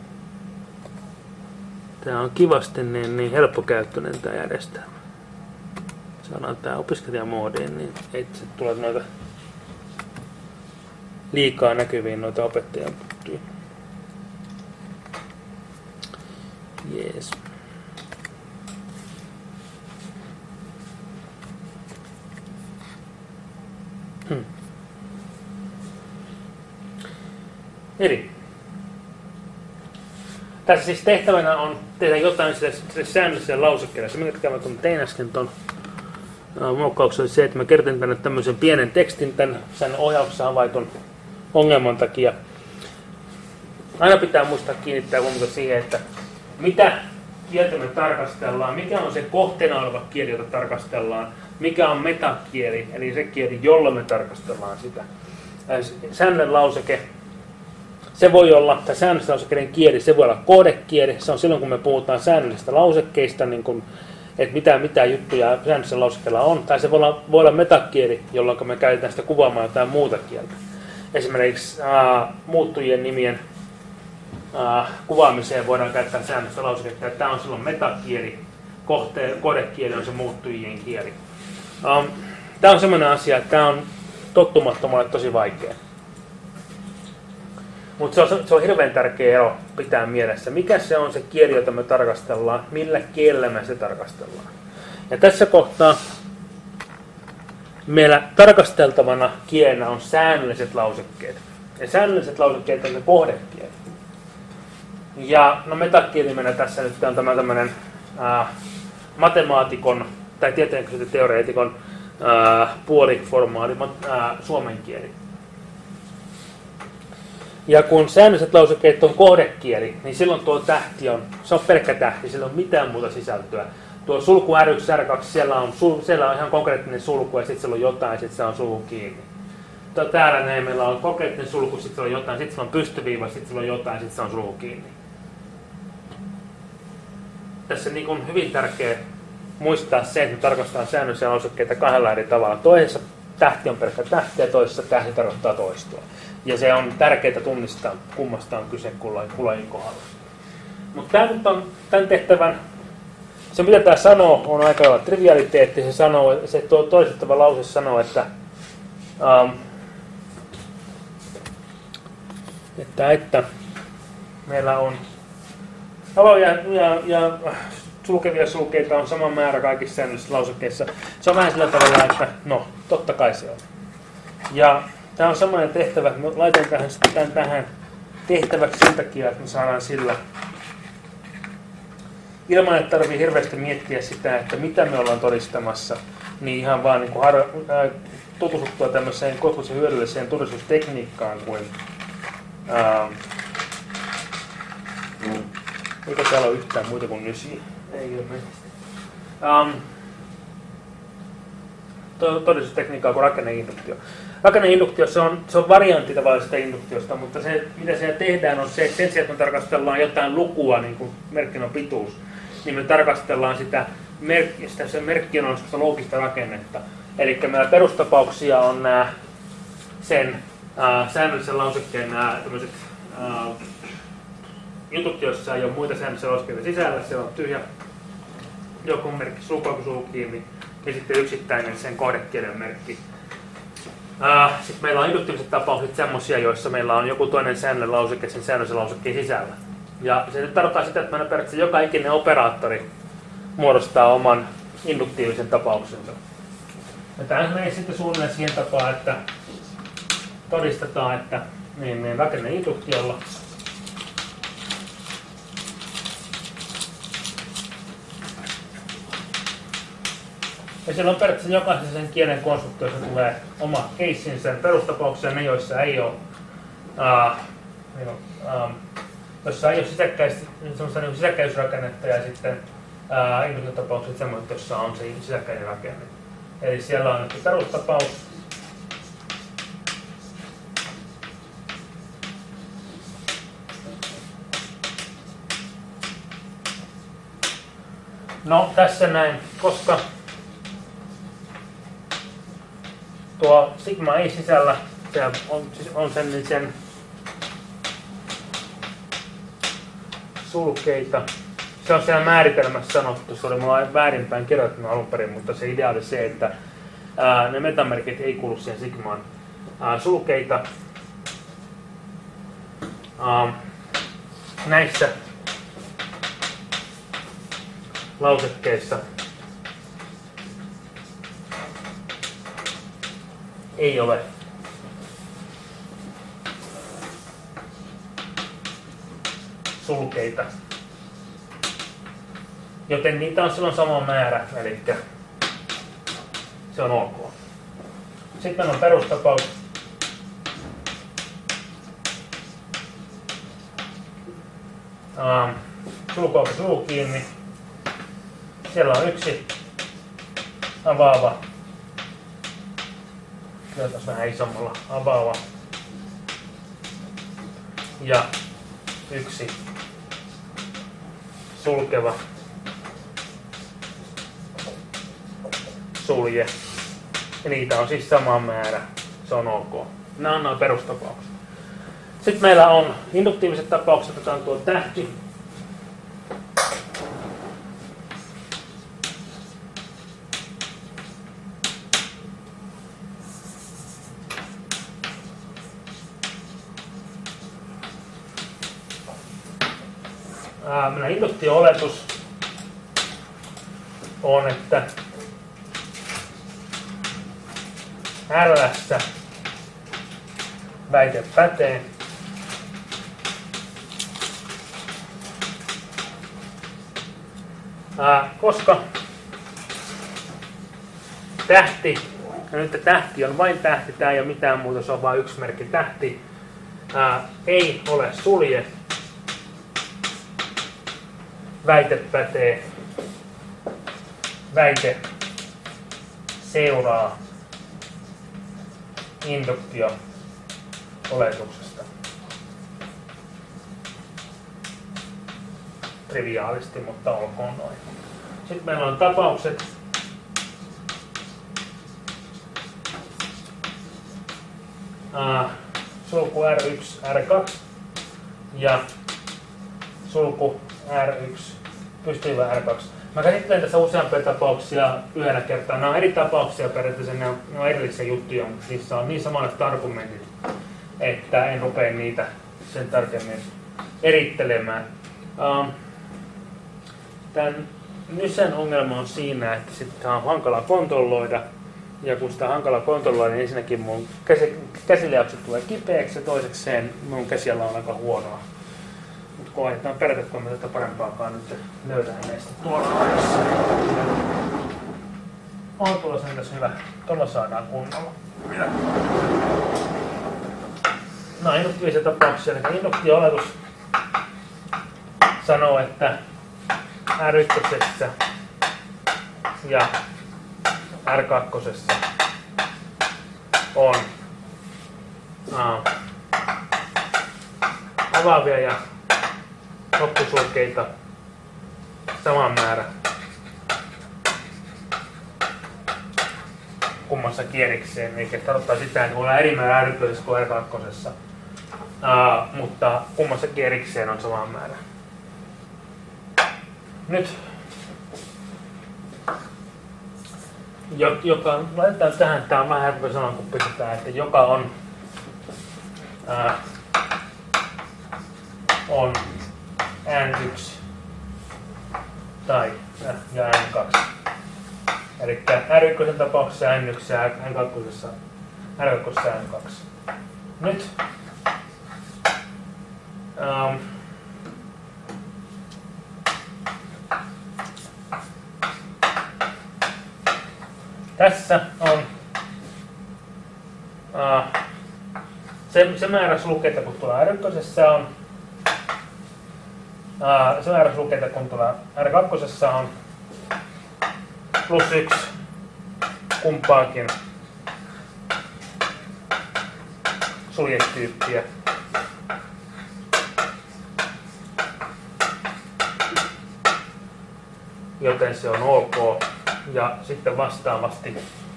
Tää on kivasti niin helppokäyttöinen tää järjestelmä. Saadaan tää opiskelijamoodiin, niin ei se tule noita liikaa näkyviin noita opettajan juttuja. Jees. Eli tässä siis tehtävänä on tehdä jotain sille säännölliselle lausekkeelle. Se, minkä mä tein äsken tuon muokkauksen, oli se, että mä kertin tänne tämmöisen pienen tekstin tämän sen ohjauksessa havaitun ongelman takia. Aina pitää muistaa kiinnittää huomiota siihen, että mitä kieltä me tarkastellaan, mikä on se kohteena oleva kieli, jota tarkastellaan, mikä on metakieli, eli se kieli, jolla me tarkastellaan sitä. Säännöllinen lauseke, se voi olla, tai säännöllisten lausekkeiden kieli, se voi olla kohdekieli, se on silloin, kun me puhutaan säännöllisistä lausekkeista, niin kun, että mitä juttuja säännöllisellä lausekkeella on, tai se voi olla metakieli, jolloin me käytetään sitä kuvaamaan jotain muuta kieltä. Esimerkiksi muuttujien nimien kuvaamiseen voidaan käyttää säännöllistä lauseketta, että tämä on silloin metakieli, kohdekieli on se muuttujien kieli. Tämä on sellainen asia, että tämä on tottumattomalle tosi vaikea. Mutta se on hirveän tärkeä ero pitää mielessä. Mikä se on se kieli, jota me tarkastellaan, millä kielellä me se tarkastellaan. Ja tässä kohtaa meillä tarkasteltavana kielenä on säännölliset lausekkeet. Ja säännölliset lausekkeet on se kohdekieli. Ja no metakielimena tässä nyt on tämä tämmöinen matemaatikon tai tieteenkysymyksen teoreetikon puoliformaali suomen kieli. Ja kun säännölliset lausekkeet on kohdekieli, niin silloin tuo tähti se on pelkkä tähti, sillä ei ole mitään muuta sisältöä. Tuo sulku R1, R2, siellä on ihan konkreettinen sulku ja sitten siellä on jotain ja sitten se on sulku kiinni. Täällä näin meillä on konkreettinen sulku, sitten siellä on jotain, sitten siellä on pystyviiva, sitten siellä on jotain, sitten se on sulku kiinni. Tässä niin on hyvin tärkeää muistaa se, että me tarkastetaan säännöllisiä lausekkeita kahdella eri tavalla. Toisessa tähti on pelkkä tähti ja toisessa tähti tarkoittaa toistoa. Ja se on tärkeää tunnistaa, kummasta on kyse kullakin kohdalla. Mutta tämä nyt on tämän tehtävän, se mitä tämä sanoo on aika lailla trivialiteetti. Se tuo toistettava lause sanoo, että meillä on aloja ja sulkevia sulkeita on sama määrä kaikissa säännöllisissä lausekkeissa. Se on vähän sillä tavalla, että no, totta kai se on. Ja tämä on samainen tehtävä, että laitan tähän tehtäväksi sen takia, että me saadaan sillä ilman, että tarvii hirveästi miettiä sitä, että mitä me ollaan todistamassa, niin ihan vaan niin tutustuttua tämmöiseen kohtuullisen hyödylliseen todistustekniikkaan kuin eikö täällä ole yhtään muita kuin nysiä? Ei ilmeisesti. Todistustekniikkaa kuin rakenneinduktio. Rakenneinduktio se on variantti tavallisesta induktiosta, mutta se, mitä siellä tehdään, on se, että sen sijaan, että me tarkastellaan jotain lukua, niin kuin merkin on pituus, niin me tarkastellaan sitä merkki on loogista rakennetta. Eli meillä perustapauksia on nämä sen säännöllisen lausekkeen nämä tämmöiset jutut, joissa ei ole muita säännöllisiä lausekkeita sisällä, siellä on tyhjä joku merkki, sulku kiinni, ja sitten yksittäinen sen kohdekielen merkki. Sitten meillä on induktiiviset tapaukset semmoisia, joissa meillä on joku toinen säännöllinen lauseke sen säännöllisen lausekkeen sisällä. Ja se nyt tarkoittaa sitä, että meillä periaatteessa joka ikinen operaattori muodostaa oman induktiivisen tapauksensa. Ja tämä menee sitten suunnilleen siihen tapaan, että todistetaan, että niin rakenneinduktiolla ja siellä on periaatteessa jokaisen sen kielen konstruktioissa tulee oma keissinsä perustapauksia, ne joissa ei ole sisäkkäysrakennetta ja sitten induktiota-tapaukset semmoiset, joissa on se sisäkkäinen rakenne. Eli siellä on perustapaus. No tässä näin, koska tuo sigma ei sisällä, se on sen sulkeita. Se on siellä määritelmässä sanottu, se oli mulla väärinpäin kirjoittanut alun perin, mutta se idea oli se, että ne metamerkit ei kuulu siihen sigmaan. Sulkeita näissä lausekkeissa ei ole sulkeita, joten niitä on silloin sama määrä, eli se on ok. Sitten meillä on perustapaus. Sulku suu kiinni. Siellä on yksi avaava. Kyllä vähän isommalla avaava. Ja yksi sulkeva sulje. Ja niitä on siis sama määrä. Se on ok. Nämä on noin perustapaukset. Sitten meillä on induktiiviset tapaukset, jotka on tuo tähti. Meidän induktio-oletus on, että R:ssä väite pätee. Koska tähti, ja nyt tähti on vain tähti, tämä ei ole mitään muuta, se on vain yksi merkki tähti, ei ole sulje, väite pätee, väite seuraa induktio-oletuksesta. Triviaalisti, mutta olkoon noin. Sitten meillä on tapaukset. Sulku R1, R2 ja sulku R1, pystyvä R2. Mä käsittelen tässä useampia tapauksia yhdellä kertaa. Nämä on eri tapauksia periaatteessa, ne on erillisiä juttuja, mutta niissä on niin samanlaiset argumentit, että en rupea niitä sen tarkemmin erittelemään. Tämän Nysen ongelma on siinä, että sitä on hankala kontrolloida. Ja kun sitä on hankala kontrolloida, niin ensinnäkin mun käsileikkaukset tulee kipeäksi ja toisekseen mun käsiala on aika huonoa. Mutta kun ajetaan periaatteessa, mä tätä parempaakaan nyt löydän näistä tuolla ajassa. On tuolla sen tässä hyvä. Tuolla saadaan kunnolla. No induktiivisia tapauksia. Eli induktio-oletus sanoo, että R1 ja R2 on avaavia ja loppusulkeita sama määrä kummassakin erikseen. Eli tarkoittaa sitä, että voi olla eri määrä R1 kuin R2, mutta kummassakin erikseen on sama määrä. Nyt laitetaan tähän, tämä on vähän helppo sanoa, kun pistetään, että joka on N1 tai ja N2. Eli R1 tapauksessa N1 ja N2 N2. Nyt tässä on se määrä lukeita, kun tuolla R1 on se määrä lukeita, kun tuolla R2 on +1 kumpaakin suljetyyppiä. Joten se on ok. Ja sitten vastaavasti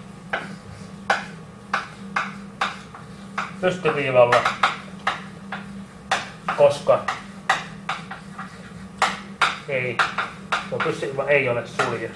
pystyviivalla, koska pystyviiva ei ole sulje.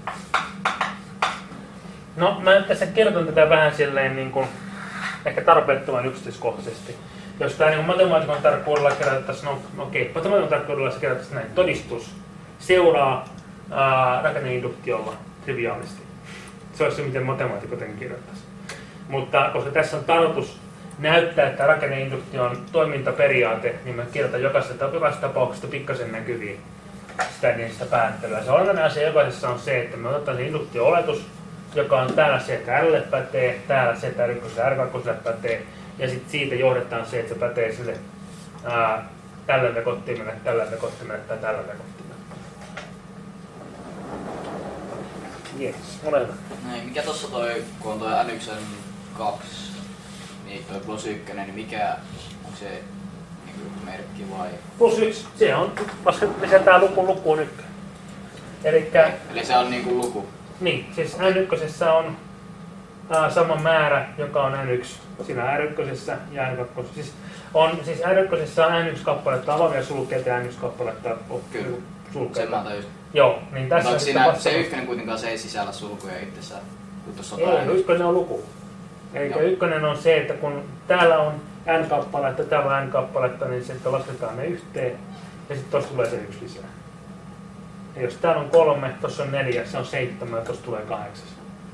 No, mä tässä kerton tätä vähän silleen niin kuin, ehkä tarpeettoman yksityiskohtaisesti. Jos tämä niin matemaatikon tarkkuudella kerrottaisiin, no okei, matemaatikon tarkkuudella se kerrottaisiin näin, todistus seuraa rakenneinduktionlla triviaalisti. Se olisi se, miten matemaatikot kirjoittaisi. Mutta koska tässä on tarkoitus näyttää, että rakenneinduktio toimintaperiaate, niin mä kirjoitan jokaisessa tapauksessa pikkasen näkyviin sitä päättelyä. Se olennainen asia jokaisessa on se, että me otetaan se induktio-oletus, joka on täällä se, että R pätee, täällä se, että R1 pätee, ja sitten siitä johdetaan se, että se pätee sille tällä vekottimelle tai tällä vekottimelle. Jees, ole hyvä. Näin, mikä tossa toi, kun on toi N1N2, niin toi +1, niin mikä, onko se niin merkki vai? +1, se on, lisätään lukuun 1. Eli se on niinku luku? Niin, siis N1 on sama määrä, joka on N1 siinä R1 ja N2. Siis R1 on N1 kappaletta avaavia sulkeita ja N1 kappaletta sulkeita. Sen mä tajusin. Joo, niin tässä onko siinä se ykkönen kuitenkaan se ei sisällä sulkuja itsessään? Ei, ykkönen on luku. Eli ykkönen on se, että kun täällä on N-kappaletta, täällä on N-kappaletta, niin sitten lasketaan ne yhteen ja sitten tuossa tulee se 1 lisää. Ja jos täällä on 3, tuossa on 4, se on 7 ja tuossa tulee 8.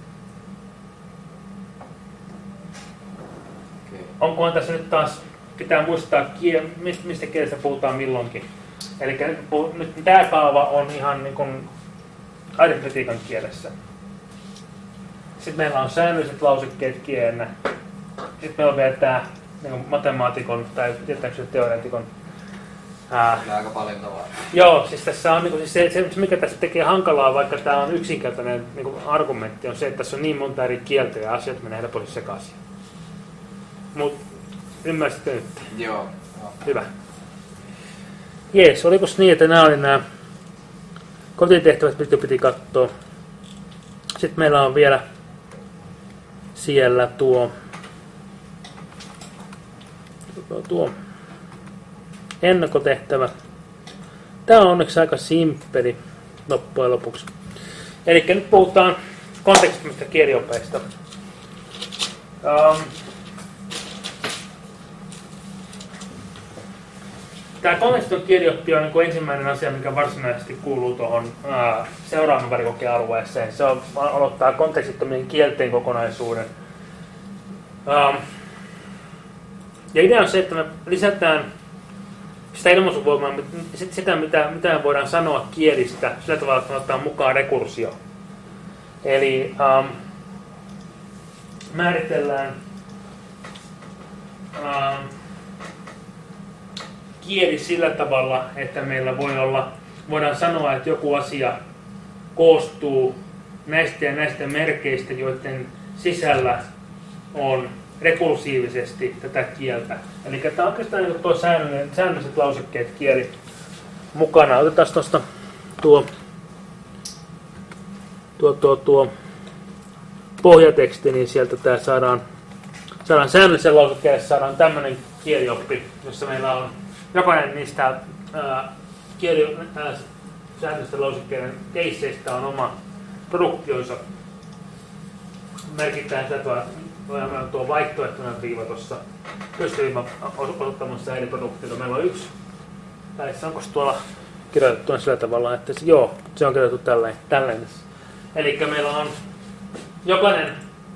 Okay. Onkohan tässä nyt taas, pitää muistaa, mistä kielestä puhutaan milloinkin. Eli nyt tämä kaava on ihan niin kuin aritmetiikan kielessä. Sitten meillä on säännölliset lausekkeet kielenä. Sitten meillä on vielä tämä niin matemaatikon tai tietääkseni teoreetikon. Aika paljon tavaraa. Joo, siis tässä on niin se, mikä tässä tekee hankalaa, vaikka tämä on yksinkertainen niin argumentti, on se, että tässä on niin monta eri kieltä ja asiat menee helposti sekaisin. Mutta ymmärsitte nyt? Joo. Hyvä. Jees, olikos niin, että nämä oli nämä kotitehtävät, mitkä piti katsoa. Sitten meillä on vielä siellä tuo ennakkotehtävä. Tämä on onneksi aika simppeli loppujen lopuksi. Eli nyt puhutaan kontekstimisesta kieliopeista. Tämä kontekstin kielioppi on niin ensimmäinen asia, mikä varsinaisesti kuuluu tuohon seuraavan värikokealueeseen. Se aloittaa kontekstittomien kielten kokonaisuuden. Ja idea on se, että me lisätään sitä ilmaisuvoimaa, sitä mitä voidaan sanoa kielistä, sillä tavalla, että me ottaa mukaan rekursio. Eli määritellään kieli sillä tavalla, että meillä voidaan sanoa, että joku asia koostuu näistä ja näistä merkeistä, joiden sisällä on rekursiivisesti tätä kieltä. Eli tämä on oikeastaan tuo säännölliset lausekkeet kieli mukana. Otetaan tuosta tuo pohjateksti, niin sieltä tämä saadaan säännöllisen lausekkeelle saadaan tämmöinen kielioppi, jossa meillä on jokainen niistä säännöllisten lausekkeiden keisseistä on oma produktionsa. Merkitään sitä tuo vaihtoehtoinen viiva tuossa pystyviiva osoittamassa eri produktioita. Meillä on yksi, tai onko tuolla kirjoitettu sillä tavalla, että se on kirjoitettu tälleen. Eli meillä on jokainen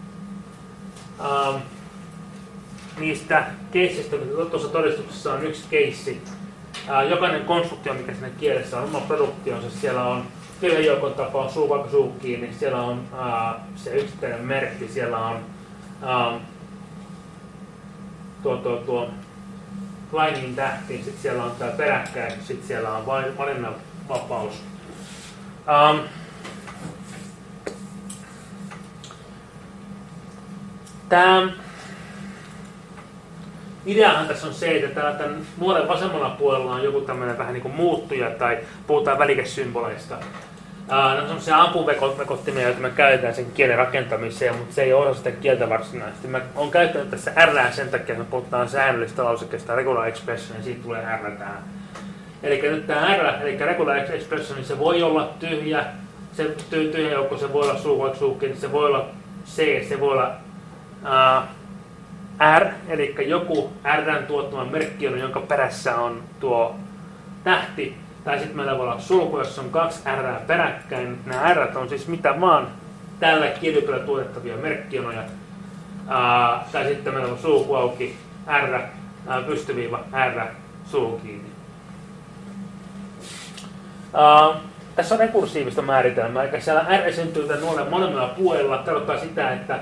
niistä keissistä, mitä tuossa todistuksessa on yksi keissi. Jokainen konstruktio, mikä siinä kielessä on oma produktionsa, siellä on kirjajoukon tapaus suu vaikka suu kiinni, siellä on se yksittäinen merkki, siellä on tuo lainin tähti, sitten siellä on tämä peräkkäin, sitten siellä on valinnanvapaus. Tämä ideahan tässä on se, että täällä tämän nuoren vasemmalla puolella on joku tämmöinen vähän niin kuin muuttuja tai puhutaan välikesymboleista. Nämä on sellaisia apuvekottimia, joita me käytetään sen kielen rakentamiseen, mutta se ei ole osa sitä kieltä varsinaisesti. Mä oon käyttänyt tässä R sen takia, että me puhutaan säännöllistä lausekkeesta regular expression, ja siitä tulee R tähän. Eli nyt tämä R, eli regular expression, niin se voi olla tyhjä, se tyhjä joukko, se voi olla suukin, se voi olla C, se voi olla R, eli joku R:n tuottama merkki, jonka perässä on tuo tähti, Tai sitten meillä voi olla sulku, jossa on 2 R peräkkäin. Nämä R on siis mitä vaan tällä kirjoituksella tuotettavia merkkionoja. Tai sitten meillä on sulku auki, R, pystyviiva, R, sulku kiinni. Tässä on rekursiivista määritelmää, eli siellä R esiintyy tämän molemmilla puolilla. Tarkoittaa sitä, että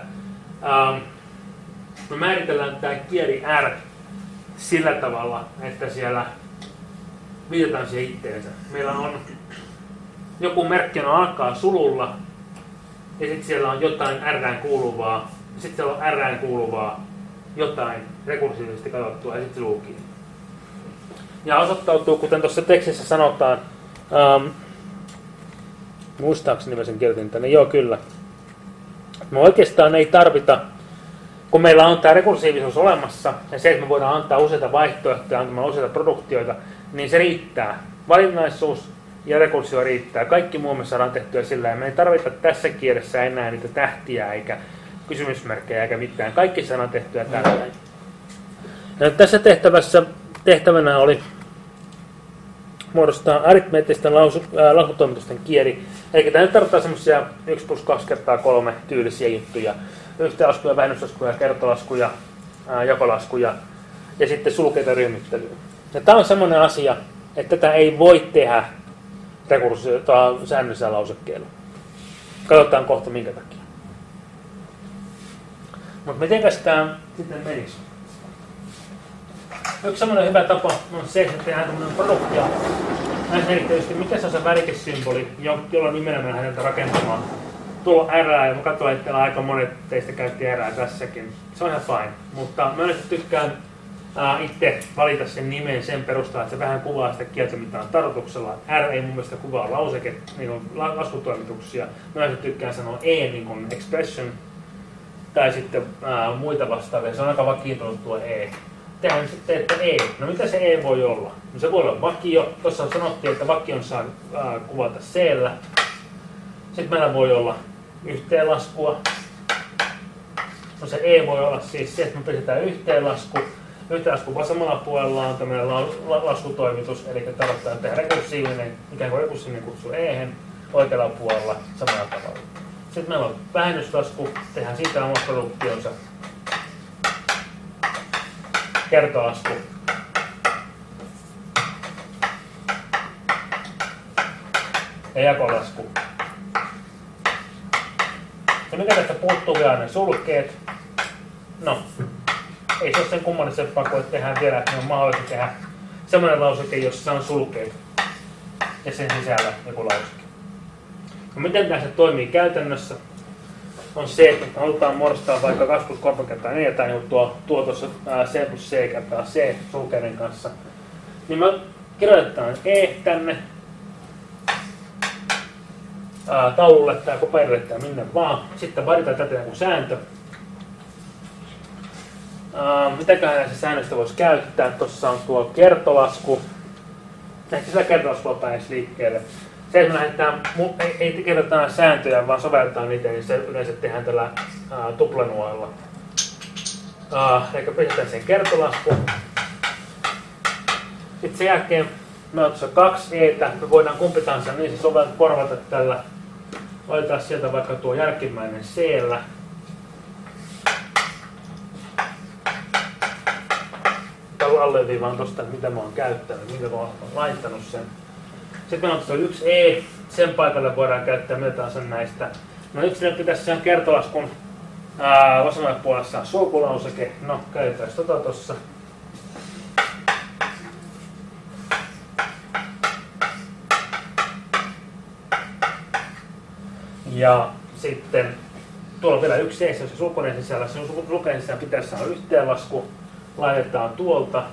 me määritellään tämä kieli R sillä tavalla, että siellä viitataan siihen itteensä. Meillä on joku merkkina alkaa sululla, ja sitten siellä on jotain R:ään kuuluvaa, ja sitten siellä on R:ään kuuluvaa jotain rekursiivisesti katsottua, ja sitten sulku kiinni. Ja osoittautuu, kuten tuossa tekstissä sanotaan, muistaakseni mä sen kirjoitin tänne, joo kyllä. Me oikeastaan ei tarvita, kun meillä on tämä rekursiivisuus olemassa, ja se, että me voidaan antaa useita vaihtoehtoja, antamaan useita produktioita, niin se riittää. Valinnaisuus ja rekursio riittää. Kaikki muu me saadaan tehtyä sillä, ja me ei tarvita tässä kielessä enää niitä tähtiä, eikä kysymysmerkkejä, eikä mitään. Kaikki saadaan tehtyä tällä. Ja tässä tehtävänä oli muodostaa aritmeettisten laskutoimitusten kieli. Eli tämä nyt tarkoittaa semmoisia 1+2×3 tyylisiä juttuja. Yhteenlaskuja, vähennyslaskuja, kertolaskuja, jakolaskuja ja sitten sulkeita ryhmittelyä. Ja tämä on semmoinen asia, että tätä ei voi tehdä säännöllisellä lausekkeella. Katsotaan kohta minkä takia. Mutta mitenkäs tämä sitten menisi? Yksi semmoinen hyvä tapa on se, että tehdään tämmöinen produktio. Näin erityisesti, mikä se on se värikesymboli, jolla nimellä me lähdetään rakentamaan. Tuolla R, ja mä katsoin, että aika monet teistä käytti R tässäkin. Se on ihan fine, mutta mä yleensä tykkään itse valita sen nimen sen perusteella, että se vähän kuvaa sitä kieltä, mitä on tarkoituksella. R ei mun mielestä kuvaa lauseke, niin on laskutoimituksia. Mä yleensä tykkään sanoa E, niin kuin expression, tai sitten muita vastaavia. Se on aika vakiintunut tuo E. Tehdään sitten, että E. No mitä se E voi olla? No se voi olla vakio. Tuossa sanottiin, että vakion saa kuvata C-llä. Sitten meillä voi olla yhteenlaskua. No se E voi olla siis se, että me pistetään yhteenlasku. Yhteenlasku vasemmalla puolella on tämmöinen laskutoimitus, eli tarkoittaa tehdä rekursiivinen, ikään kuin rekursiivinen kutsu E-hen, oikealla puolella samalla tavalla. Sitten meillä on vähennyslasku, tehdään siitä oma produktionsa. Kertolasku. Ja jakolasku. Ja mikä tästä puuttuu vielä ne sulkeet? No, ei se ole sen kummallisempaa kuin, että tehdään vielä, että on mahdollista tehdä semmoinen lauseke, jossa on sulkeet ja sen sisällä joku lauseke. No, miten tämä se toimii käytännössä? On se, että me halutaan muodostaa vaikka 2+3×4 tai tuo tuossa C+C×C sulkeiden kanssa. Niin me kirjoitetaan E tänne taululle tai paperille tai minne vaan. Sitten vaaditaan tätä joku sääntö. Mitäköhän se säännöstä voisi käyttää? Tuossa on tuo kertolasku. Ehkä sillä kertolaskua pääsisi liikkeelle. Se, että me lähdetään, ei kirjoiteta sääntöjä, vaan sovelletaan niitä, niin se yleensä tehdään tällä tuplanuoilla. Eli pistetään sen kertolasku. Sitten sen jälkeen meillä on tuossa 2 E-tä. Me voidaan kumpi tahansa niin se korvata tällä. Otetaan sieltä vaikka tuo jälkimmäinen C-llä. Alleviivaan tuosta, mitä mä oon käyttänyt, minkä mä oon laittanut sen. Sitten meillä on tuossa 1 E, sen paikalle voidaan käyttää mitä tahansa näistä. No nyt sinne pitäisi sen kertolaskun vasemmalla puolessa on sulkulauseke. No käytetään tota tossa. Ja sitten tuolla on vielä 1 E, se on se sulkunen sisällä. Sen sulkunen sisällä pitäisi saada yhteenlasku. Laitetaan tuolta.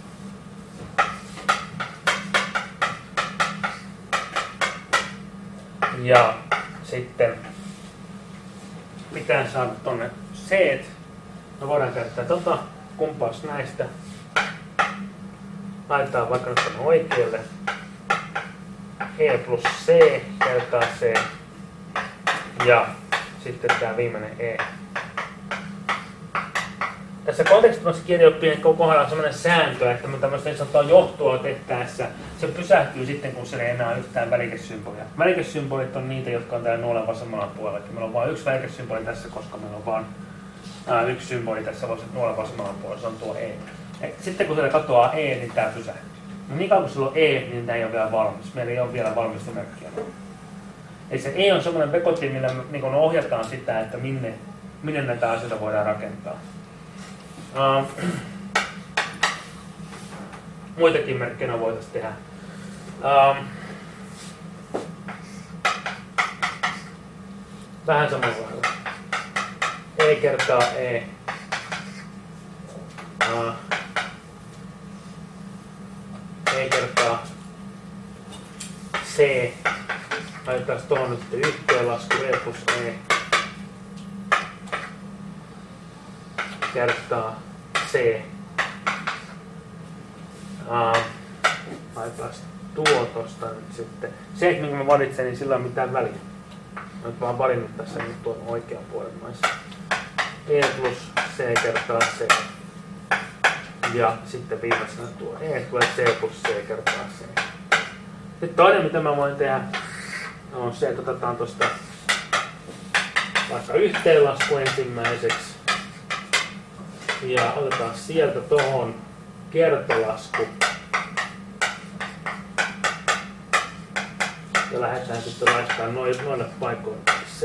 Ja sitten pitää saada tonne C. Me voidaan käyttää tota kumpaas näistä. Laitetaan vaikka nyt tonne oikealle. E plus C, käytetään C. Ja sitten tää viimeinen E. tässä kontekstuaalisen kielioppien kohdalla on sellainen sääntö, että me tämmöistä niin sanottua johtoa tehtäessä se pysähtyy sitten, kun se ei enää ole yhtään välikesymboliä. Välikesymbolit on niitä, jotka on täällä nuolen vasemmalla puolella. Meillä on vain yksi välikesymboli tässä, koska meillä on vain yksi symboli tässä nuolen vasemmalla puolella, se on tuo E. Sitten kun siellä katoaa E, niin tämä pysähtyy. No niin kauan kun sulla on E, niin tämä ei ole vielä valmis. Meillä ei ole vielä valmista merkkiä. Eli se E on semmoinen vekotin, millä me niin ohjataan sitä, että minne näitä asioita voidaan rakentaa. Muitakin merkkejä voitaisiin tehdä. Vähän samalla lailla. E kertaa E. E kertaa C. Laitetaan tuohon nyt sitten yhteenlasku E plus E. Kertaa C. Laitetaan tuo tosta nyt sitten. Se, minkä mä valitsen, niin sillä ei ole mitään väliä. Mä oon vaan valinnut tässä nyt tuon oikean puolen noissa. E plus C kertaa C. Ja sitten viimeisenä tuo E tulee C plus C kertaa C. Sitten toinen, mitä mä voin tehdä, on se, että otetaan tuosta vaikka yhteenlasku ensimmäiseksi. Ja otetaan sieltä tohon kertolasku. Ja lähdetään sitten laittamaan noille paikoille C.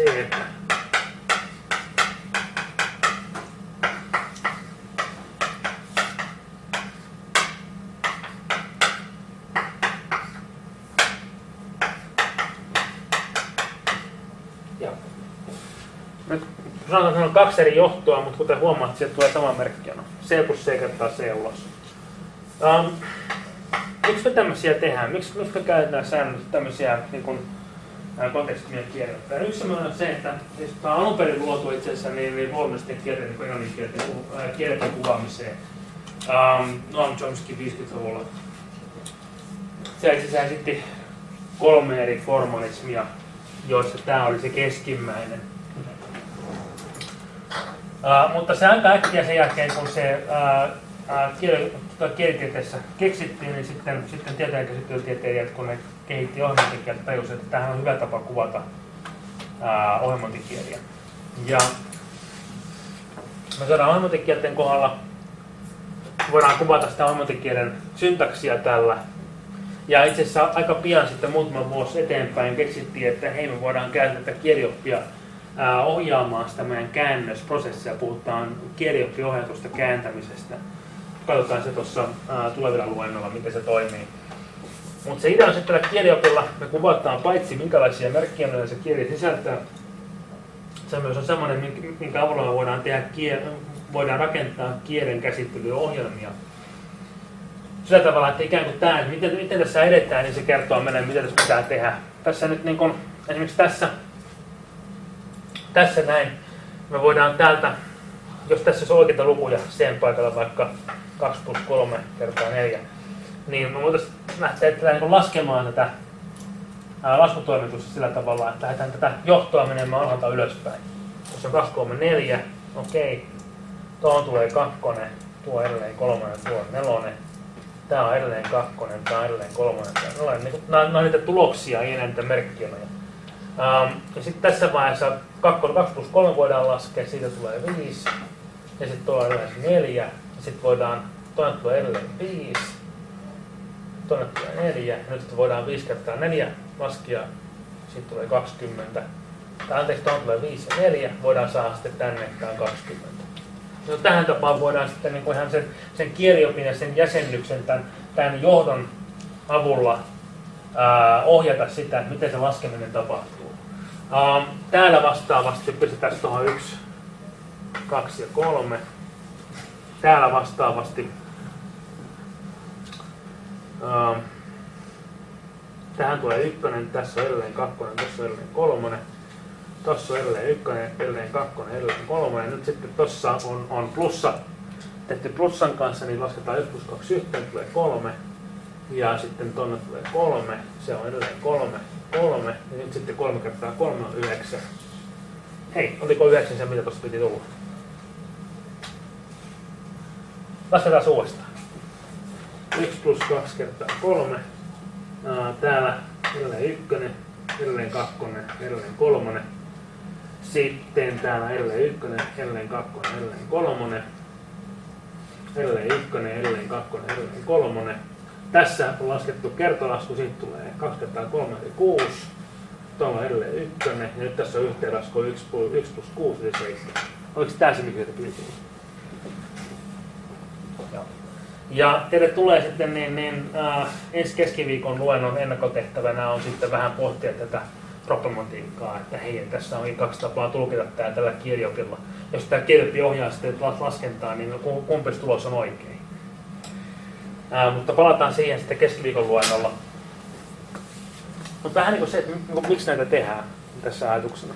Sanotaan, on kaksi eri johtoa, mutta kuten huomaat, sieltä tulee sama merkki. C plus C kertaa C ulos. Miksi me tämmöisiä tehdään? Miksi me käytetään säännöllisesti tämmöisiä niin kontekstimia kirjoittaa? Yksi on se, että tämä on alun perin luotu itse asiassa niin luonnollisten kielten niin englannin kielten kuvaamiseen. Noam Chomsky 50-luvulla. Se esitti 3 eri formalismia, joissa tämä oli se keskimmäinen. Mutta se aika äkkiä sen jälkeen, kun se kielitieteessä keksittiin, niin sitten tieteenkäsittelytieteilijät, kun ne kehitti ohjelmointikieltä, tajusivat, että tämähän on hyvä tapa kuvata ohjelmointikieliä. Ja me saadaan ohjelmointikielten kohdalla, voidaan kuvata sitä ohjelmointikielen syntaksia tällä. Ja itse asiassa aika pian sitten muutama vuosi eteenpäin keksittiin, että hei, me voidaan käyttää tätä kielioppia ohjaamaan sitä meidän käännösprosessia. Puhutaan kielioppiohjatusta kääntämisestä. Katsotaan se tuossa tulevilla luennoilla, miten se toimii. Mutta se idea on sitten, että kieliopilla me kuvataan paitsi minkälaisia merkkejä meillä se kieli sisältää. Se myös on semmoinen, minkä avulla me voidaan rakentaa kielen käsittelyohjelmia. Sillä tavalla, että ikään kuin tämä, että miten tässä edetään, niin se kertoo meille, mitä tässä pitää tehdä. Tässä nyt niin kun, esimerkiksi tässä näin, me voidaan täältä, jos tässä on oikeita lukuja sen paikalla vaikka 2 plus 3 kertaa 4, niin me voitaisiin lähteä niin laskemaan tätä laskutoimitusta sillä tavalla, että lähdetään tätä johtoa menemään alhaalta ylöspäin. Jos on 2, 3, 4, okei, tuohon tulee 2, tuo edelleen 3, tuo 4, tämä on edelleen 2, tämä on edelleen 3, nämä on niitä tuloksia, ei enää niitä merkkiä. Ja sitten tässä vaiheessa 2 plus 3 voidaan laskea, siitä tulee 5, ja sitten tuolla edelleen 4, ja sitten voidaan, toinen tulee edelleen 5, toinen tulee 4, ja nyt voidaan 5 kertaa 4 laskea, siitä tulee 20, tai anteeksi, tuohon tulee 5 ja 4, voidaan saada sitten tänne, tämä on 20. No, tähän tapaan voidaan sitten niin ihan sen kieliopin ja sen jäsennyksen, tämän johdon avulla ohjata sitä, että miten se laskeminen tapahtuu. Täällä vastaavasti pistetään tuohon 1, 2 ja 3. Täällä vastaavasti tähän tulee 1, tässä on edelleen 2, tässä on edelleen 3. Tuossa on edelleen 1, edelleen 2, edelleen 3. Ja nyt sitten tuossa on plussa. Tehty plussan kanssa, niin lasketaan 1 plus 2 yhteen, tulee 3. Ja sitten tuonne tulee 3. Se on edelleen 3. Ja nyt sitten 3 kertaa 3 on 9. Hei, oliko 9 se, mitä tuossa piti tulla? Lasketaan uudestaan. 1 plus 2 kertaa 3. Täällä edelleen 1, edelleen 2, edelleen 3. Sitten täällä edelleen 1, edelleen 2, edelleen 3. Edelleen 1, edelleen 2, edelleen 3. Tässä on laskettu kertolasku, siitä tulee 2 kertaa 3 eli 6. Tuolla on edelleen 1, ja nyt tässä on yhteenlasku 1 plus 6 eli 7. Oliko tämä se, mikä piti? Ja teille tulee sitten ensi keskiviikon luennon ennakkotehtävänä on sitten vähän pohtia tätä problematiikkaa, että hei, tässä on 2 tapaa tulkita tämä tällä kirjopilla. Jos tämä kirjopi ohjaa sitten laskentaa, niin kumpi tulos on oikein. Mutta palataan siihen sitten keskiviikon luennolla. Mutta vähän niin kuin se, että miksi näitä tehdään tässä ajatuksena.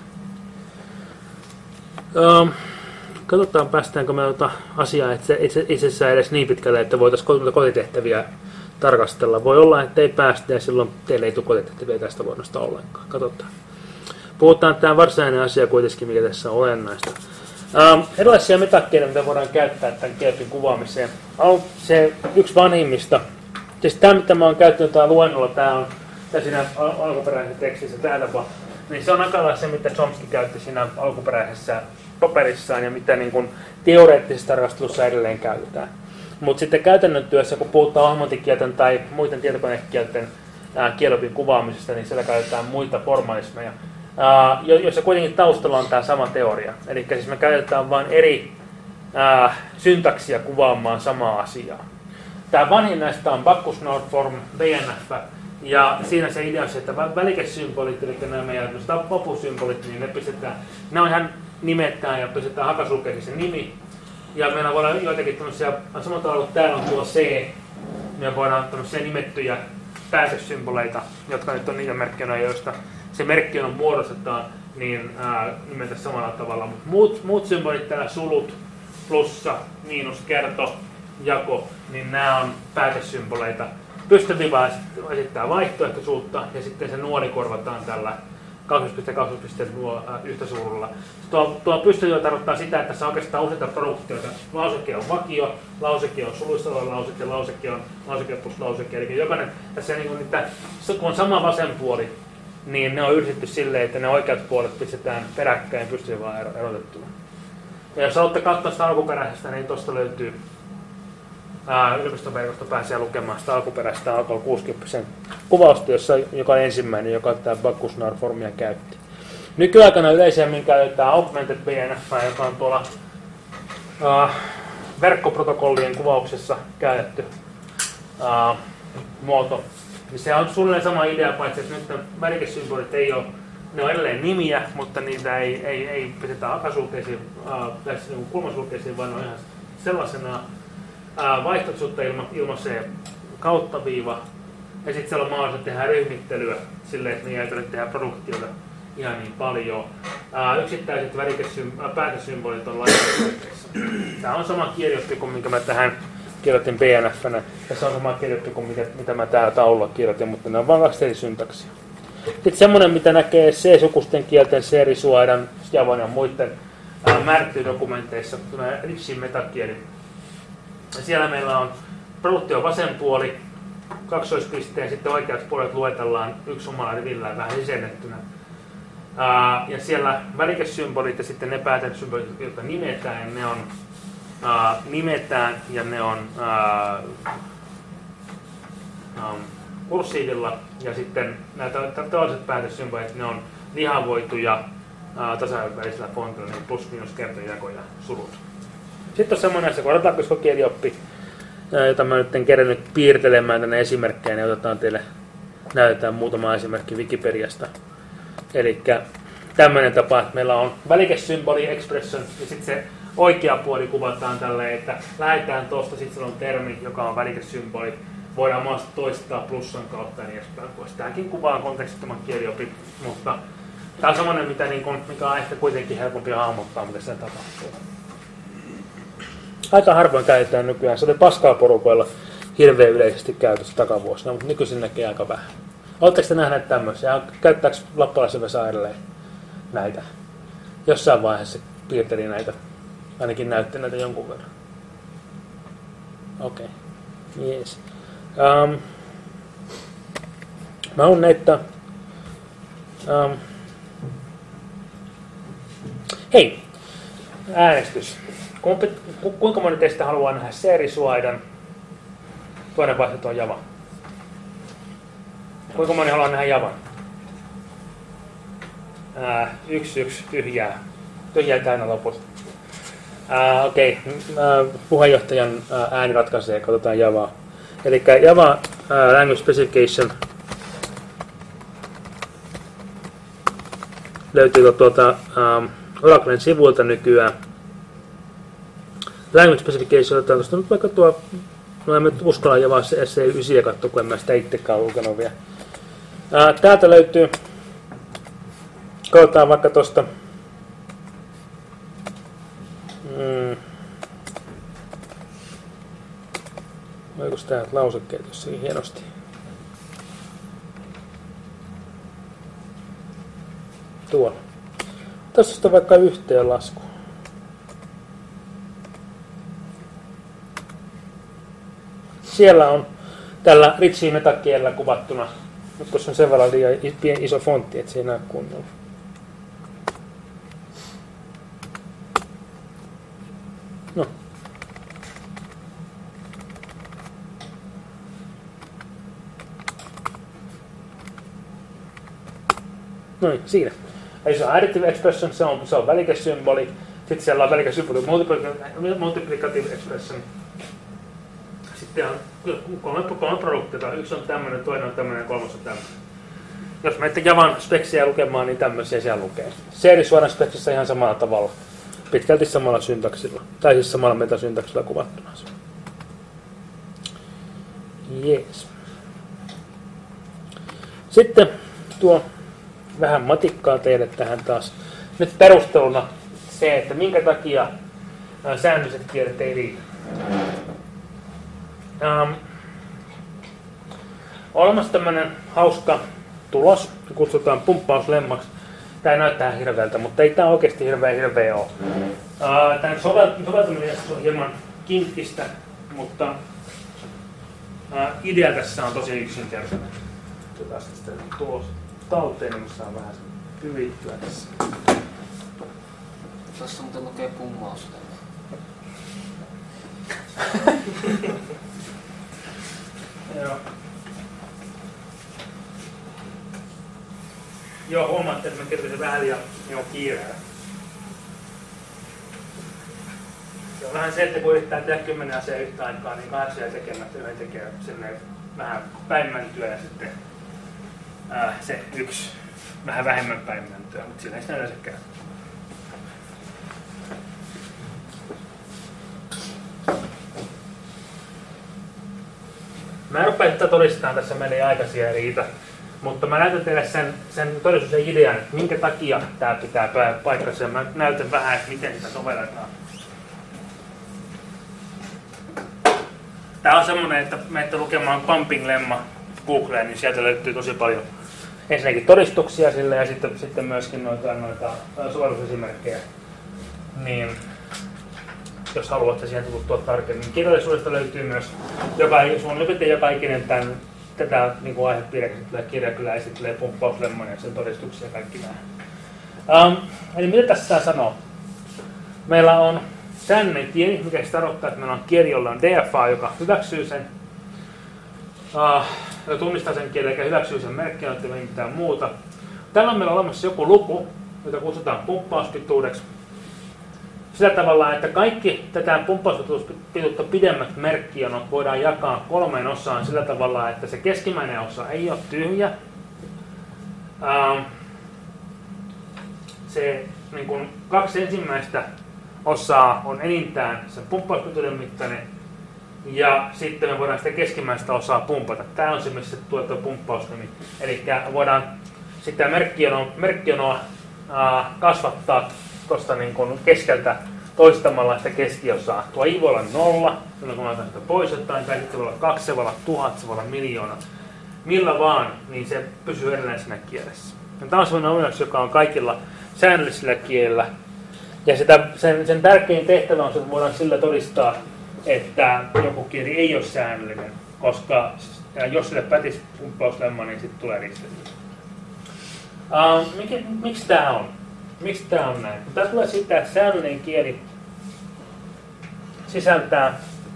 Katsotaan, päästäänkö me asiaa itsessään edes niin pitkälle, että voitaisiin kotitehtäviä tarkastella. Voi olla, että ei päästä ja silloin teille ei tule kotitehtäviä tästä luennosta ollenkaan. Katsotaan. Puhutaan tämä varsinainen asia kuitenkin, mikä tässä on olennaista. Erilaisia metakkeita, mitä voidaan käyttää tämän kielpin kuvaamiseen. Se yksi vanhimmista. Siis tämä, mitä mä oon käyttänyt täällä luennolla, tämä on siinä alkuperäisessä tekstissä, tämä tapa. Niin se on aika lailla se, mitä Chomsky käytti siinä alkuperäisessä paperissaan ja mitä niin kuin teoreettisessa tarkastelussa edelleen käytetään. Mutta sitten käytännön työssä, kun puhutaan ohjelmointikielten tai muiden tietokonekielten kielopin kuvaamisesta, niin siellä käytetään muita formalismeja, joissa kuitenkin taustalla on tämä sama teoria. Eli siis me käytetään vain eri syntaksia kuvaamaan samaa asiaa. Tämä vanhin näistä on Bacchus-Norm, BNF, ja siinä se idea on se, että välikesymbolit, eli nämä meidän opusymbolit, niin ne on ihan nimetään ja pistetään hakasulkeisiin se nimi. Ja meillä voi olla joitakin tämmöisiä, samalla tavalla kuin täällä on tuo C, me voidaan tämmöisiä nimettyjä päätesymboleita, jotka nyt on niitä merkkejä, joista se merkki on muodostetaan, niin nimetä samalla tavalla. Muut symbolit täällä, sulut, plussa, miinus, kerto, jako, niin nämä on päätesymboleita. Pystyviva esittää vaihtoehtoisuutta ja sitten se nuoli korvataan tällä 2,2 yhtä suurella. Tuo pystyviva tarkoittaa sitä, että tässä on oikeastaan useita produktioita. Lauseke on vakio, lauseke on suluissa oleva lauseke, lauseke plus lauseke. Eli jokainen, tässä kun on sama vasen puoli, niin ne on yhdistetty silleen, että ne oikeat puolet pistetään peräkkäin pystyvivaa erotettuna. Ja jos haluatte katsoa sitä alkuperäisestä, niin tuosta löytyy yliopistoverkosto pääsee lukemaan sitä alkuperäistä alkohol 60% kuvausta, joka on ensimmäinen, joka tämä Bacchus-Norm-formia käytti. Nykyaikana yleisemmin käytetään Augmented BNF, joka on tuolla verkkoprotokollien kuvauksessa käytetty muoto. Se on suunnilleen sama idea, paitsi että nyt värikesymbolit ei ole, ne on edelleen nimiä, mutta niitä ei pistetä hakasulkeisiin, tässä kulmasulkeisiin, vaan ne on ihan sellaisena vaihtoehtoisuutta ilmaisee kautta viiva, ja sitten siellä on mahdollista tehdä ryhmittelyä silleen, että me ei tarvitse tehdä produktioita ihan niin paljon. Yksittäiset päätesymbolit on laitteissa. Tämä on sama kirjoitti kuin minkä mä tähän kirjoitin BNF:nä, ja se on sama kirjoitti kuin mitä mä täällä taululla kirjoitin, mutta ne on vain 2 eri syntaksia. Sitten semmoinen, mitä näkee C-sukusten kielten, C-risuaidan, Javon ja muiden määrittelydokumenteissa, tulee Richin metakieli. Ja siellä meillä on produktio vasen puoli, kaksoispisteen, sitten oikeat puolet luetellaan yksi omalla rivillään vähän sisennettynä. Ja siellä välikesymbolit ja sitten ne päätesymbolit, jotka nimetään, ne on ja ne on kursiivilla, ja sitten nämä toiset päätesymbolit, ne on lihavoituja tasavälisellä fontilla, niin plus, miinus, kerto, jako ja sulut. Sitten on semmoinen asia, kun otetaan kielioppi, jota mä nyt en kerännyt piirtelemään tänne esimerkkejä, niin otetaan teille, näytetään muutama esimerkki Wikipediasta. Eli tämmöinen tapa, että meillä on välikesymboli, expression, ja sitten se oikea puoli kuvataan tälleen, että lähdetään tuosta, sitten siellä on termi, joka on välikesymboli, voidaan mahdollisesti toistaa plussan kautta ja niin edespäin pois. Tämäkin kuvaa kontekstittoman kieliopin, mutta tämä on semmoinen, mikä on ehkä kuitenkin helpompi hahmottaa, mitä se tapahtuu. Aika harvoin käytetään nykyään. Se oli Pascal-porukoilla hirveän yleisesti käytössä takavuosina, mutta nykyisin näkee aika vähän. Oletteko te nähneet tämmöisiä? Käyttääkö Lappalaisen Vesa edelleen näitä? Jossain vaiheessa piirteli näitä, ainakin näytti näitä jonkun verran. Okei. Jees. Mä haluan näyttää. Hei! Äänestys. Kuinka moni teistä haluaa nähdä C-risuaidan? Toinen vaihtoehto on Java. Kuinka moni haluaa nähdä Javan? 1 tyhjää. Tyhjää täynnä loput. Okei. Puheenjohtajan ääni ratkaisee, katsotaan Javaa. Eli Java Language Specification löytyy tuolta Oraclen sivuilta nykyään. Language Specification otetaan tuosta nyt vaikka tuo, no en nyt uskalla Javaa SC9 ja katsoa, kun en mä sitä itsekään lukenut vielä. Täältä löytyy, katsotaan vaikka tuosta oikos tää lausekkeet jossakin hienosti? Tuolla. Tässä on vaikka yhteenlasku. Siellä on tällä Ritsi metakielellä kuvattuna, mutta koska se on sen verran liian iso fontti, että se ei näe kunnolla. No. Noin, siinä. Eli se on additive expression, se on välikesymboli. Sitten siellä on välikesymboli multiplicative expression. Sitten on kolme produktia. Yksi on tämmöinen, toinen on tämmöinen ja kolmas on tämmöinen. Jos menette Javan speksiä lukemaan, niin tämmöisiä siellä lukee. C-risuaidan speksissä ihan samalla tavalla. Pitkälti samalla syntaksilla. Tai siis samalla metasyntaksilla kuvattuna. Jees. Sitten tuo vähän matikkaa teille tähän taas. Nyt perusteluna se, että minkä takia säännölliset kielet ei riitä. Olemassa tämmöinen hauska tulos, kutsutaan pumppauslemmaksi. Tämä näyttää hirveältä, mutta ei tämä oikeasti hirveä ole. Tämän soveltaminen on hieman kinkkistä, mutta idea tässä on tosi yksinkertainen. Otetaan sitten tulos talteen, niin saa vähän hyvittyä tässä. Tuossa muuten lukee pummaus. Joo. Joo, huomaatte, että mä kirjoitin vähän liian kiireellä. Se on vähän se, että kun yrittää tehdä 10 asiaa yhtä aikaa, niin 8 asiaa tekemättä yhden tekee vähän päinmäntyä ja sitten se yksi vähän vähemmän päinmäntyä, mutta sillä ei sitä yleensä käy. Mä en rupea tätä todistamaan, tässä meillä ei aikaisia riitä, mutta mä näytän teille sen todistuksen idean, että minkä takia tää pitää paikkansa ja mä näytän vähän, että miten sitä sovelletaan. Tää on semmonen, että menette lukemaan Pumping Lemma Googleen, niin sieltä löytyy tosi paljon ensinnäkin todistuksia sille ja sitten myöskin noita sovellusesimerkkejä. Niin, jos haluatte siihen tuttua tarkemmin. Kirjallisuudesta löytyy myös joka ikinen tätä niin aihepiiriä kirja kyllä esittelee pumppauslemman ja sen todistuksia ja kaikki nämä. Eli mitä tässä saa sanoa? Meillä on säännöllinen kieli, mikä se tarkoittaa, että meillä on kieli, jolla on DFA, joka hyväksyy sen, joka tunnistaa sen kielen, eikä hyväksyy sen merkkiä, että ei mitään muuta. Tällä meillä on olemassa joku luku, jota kutsutaan pumppauspituudeksi. Sillä tavalla, että kaikki tätä pumppauspituutta pidemmät merkkijonot voidaan jakaa 3 osaan sillä tavalla, että se keskimmäinen osa ei ole tyhjä. Se niin kuin 2 ensimmäistä osaa on enintään sen pumppauspituuden mittainen ja sitten me voidaan sitä keskimmäistä osaa pumpata. Tämä on se, missä tuo pumppausnimi. Eli voidaan sitä merkkijonoa kasvattaa tuosta niin kuin keskeltä toistamalla sitä keskiosaa. Tuo ei voi olla 0, silloin kun laitetaan sitä pois jotain, tai sitten se voi olla 2, se voi olla 1000, se voi olla 1 000 000. Millä vaan, niin se pysyy edelleen siinä kielessä. Ja tämä on sellainen ominaisuus, joka on kaikilla säännöllisillä kielillä. Ja sen tärkein tehtävä on se, että voidaan sillä todistaa, että joku kieli ei ole säännöllinen, koska jos sille pätisi pumppauslemma, niin sitten tulee ristiriita. Miksi tämä on? Miksi tämä on näin? Tässä tulee sitä, että säännöllinen kieli sisältää,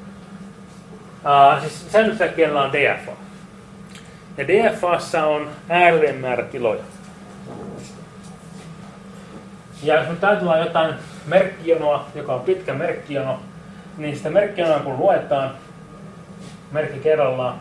siis säännöllisellä kielellä on DFA. Ja DFAssa on äärellinen määrä tiloja. Ja jos me ajatellaan jotain merkkijonoa, joka on pitkä merkkijono, niin sitä merkkijonoa kun luetaan merkki kerrallaan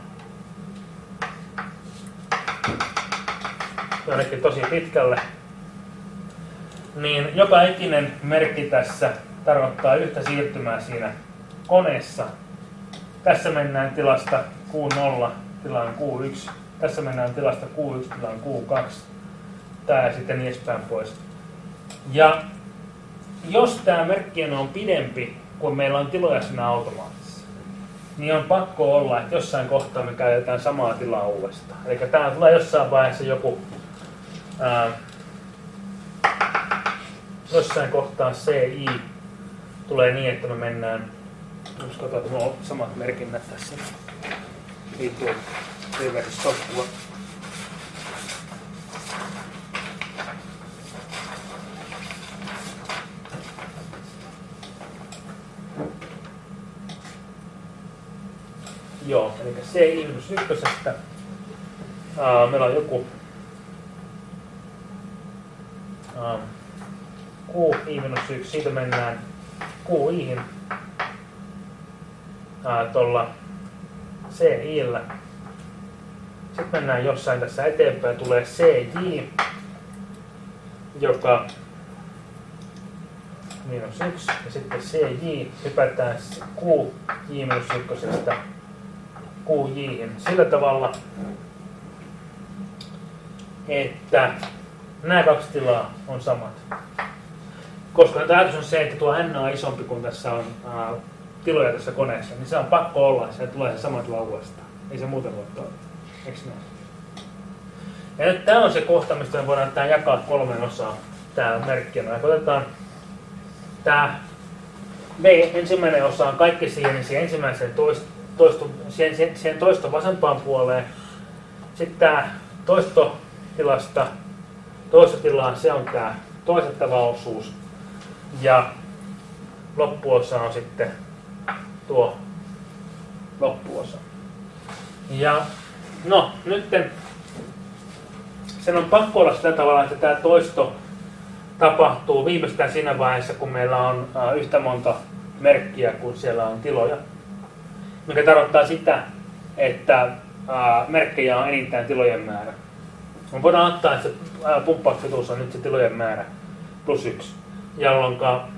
jonnekin tosi pitkälle, niin joka ikinen merkki tässä tarkoittaa yhtä siirtymää siinä koneessa. Tässä mennään tilasta Q0 tilaan Q1, tässä mennään tilasta Q1 tilaan Q2, tää ja sitten niin edespäin pois. Ja jos tämä merkkijono on pidempi kuin meillä on tiloja siinä automaatissa, niin on pakko olla, että jossain kohtaa me käytetään samaa tilaa uudestaan. Eli täällä tulee jossain vaiheessa joku jossain kohtaa CI tulee niin, että me mennään, jos katsotaan, että minulla on samat merkinnät tässä, niin tuo reverse software. Joo, eli CI-1, meillä on joku QI-1, siitä mennään QI:hin tuolla CI:llä. Sitten mennään jossain tässä eteenpäin, tulee CJ, joka -1, ja sitten CJ, hypätään QJ-1 QJ:hin sillä tavalla, että nämä kaksi tilaa on samat. Koska ajatus on se, että tuo N on isompi kuin tässä on tiloja tässä koneessa, niin se on pakko olla, että se tulee se sama tila uudestaan. Ei se muuten voi toimia. Eikö näin? Ja nyt tämä on se kohta, mistä me voidaan tämä jakaa 3 osaan, tämä merkkiä. Me otetaan tämä ensimmäinen osa on kaikki siihen, niin siihen ensimmäiseen siihen toisto vasempaan puoleen. Sitten tämä toistotilasta toistotilaan, se on tämä toistettava osuus. Ja loppuosa on sitten tuo loppuosa. Ja no, nytten sen on pakko olla sitä tavalla, että tämä toisto tapahtuu viimeistään siinä vaiheessa, kun meillä on yhtä monta merkkiä, kun siellä on tiloja. Mikä tarkoittaa sitä, että merkkejä on enintään tilojen määrä. Me voidaan ottaa, että se pumppauspituus on nyt se tilojen määrä +1, jolloin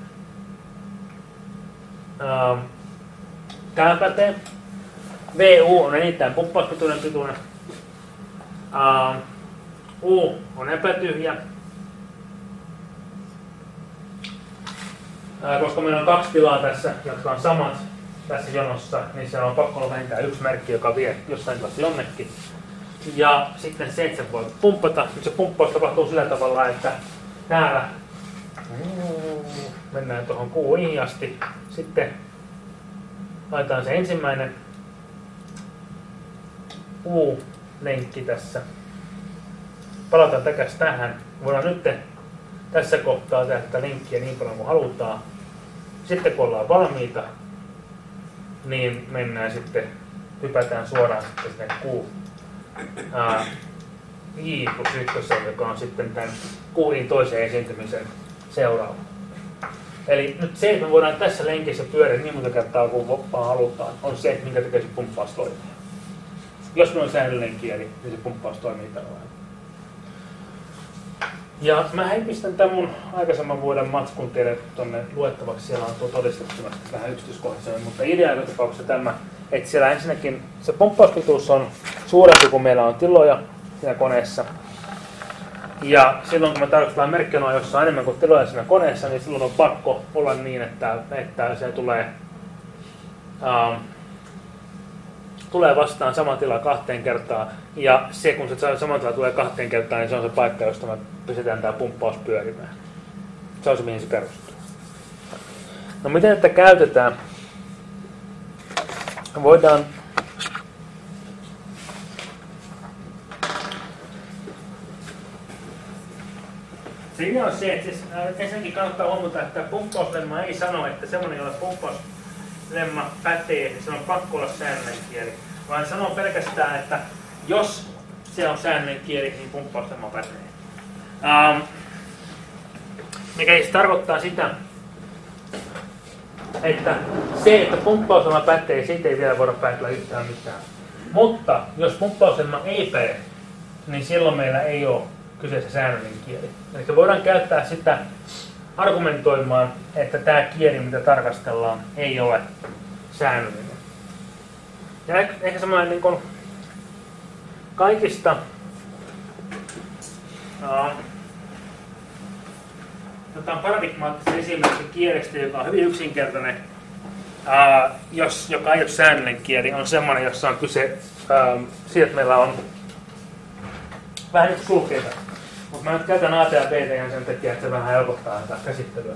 tämä pätee. VU on enintään pumppauspituuden pituinen. U on epätyhjä. Koska meillä on 2 tilaa tässä, jotka on samat tässä jonossa, niin se on pakko olla vähintään 1 merkki, joka vie jossain tilassa jonnekin. Ja sitten se, että se voi pumppata. Nyt se pumppaus tapahtuu sillä tavalla, että täällä mennään tuohon QI asti. Sitten laitetaan se ensimmäinen U-lenkki tässä. Palataan takaisin tähän. Voidaan nyt tässä kohtaa tehdä linkkiä niin paljon kuin halutaan. Sitten kun ollaan valmiita, niin mennään sitten, hypätään suoraan sitten sinne J+1, joka on sitten tämän QI:n toisen esiintymisen seuraava. Eli nyt se, että me voidaan tässä lenkissä pyöriä niin monta kertaa kuin vaan halutaan, on se, että minkä takia se pumppaus toimii. Jos me on säännöllinen kieli, niin se pumppaus toimii tällä lailla. Ja mä pistän tämän mun aikaisemman vuoden matskun teille tuonne luettavaksi. Siellä on tuo todistettuna vähän yksityiskohtaisemmin, mutta idea on tapauksessa tämä, että siellä ensinnäkin se pumppauspituus on suurempi kuin meillä on tiloja siinä koneessa. Ja silloin kun me tarkastellaan merkkinoa, jossa on enemmän kuin tiloja siinä koneessa, niin silloin on pakko olla niin, että se tulee vastaan sama tila 2 kertaa. Ja se, kun se sama tila tulee 2 kertaa, niin se on se paikka, josta me pistetään tämä pumppaus pyörimään. Se on se, mihin se perustuu. No miten tätä käytetään? voidaan se idea on se, että siis, ensinnäkin kannattaa huomata, että pumppauslemma ei sano, että semmoinen, jolla pumppauslemma pätee, niin se on pakko olla säännöllinen kieli. Vaan sanoo pelkästään, että jos se on säännöllinen kieli, niin pumppauslemma pätee. Mikä siis tarkoittaa sitä, että se, että pumppauslemma pätee, siitä ei vielä voida päätellä yhtään mitään. Mutta jos pumppauslemma ei päde, niin silloin meillä ei ole kyseessä säännöllinen kieli. Eli voidaan käyttää sitä argumentoimaan, että tämä kieli, mitä tarkastellaan, ei ole säännöllinen. Ja ehkä semmoinen niin kuin kaikista paradigmaattisen esimerkki kielestä, joka on hyvin yksinkertainen, joka ei ole säännöllinen kieli, on semmoinen, jossa on kyse siitä, että meillä on vähän nyt sulkeita. Mutta mä nyt käytän A ja B ihan sen takia, että se vähän helpottaa tätä käsittelyä.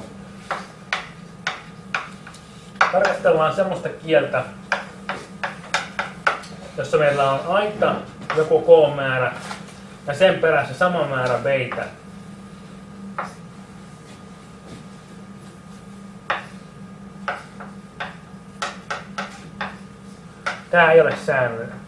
Tarkastellaan semmoista kieltä, jossa meillä on aita, joku K-määrä ja sen perässä sama määrä B:tä. Tää ei ole säännöllinen.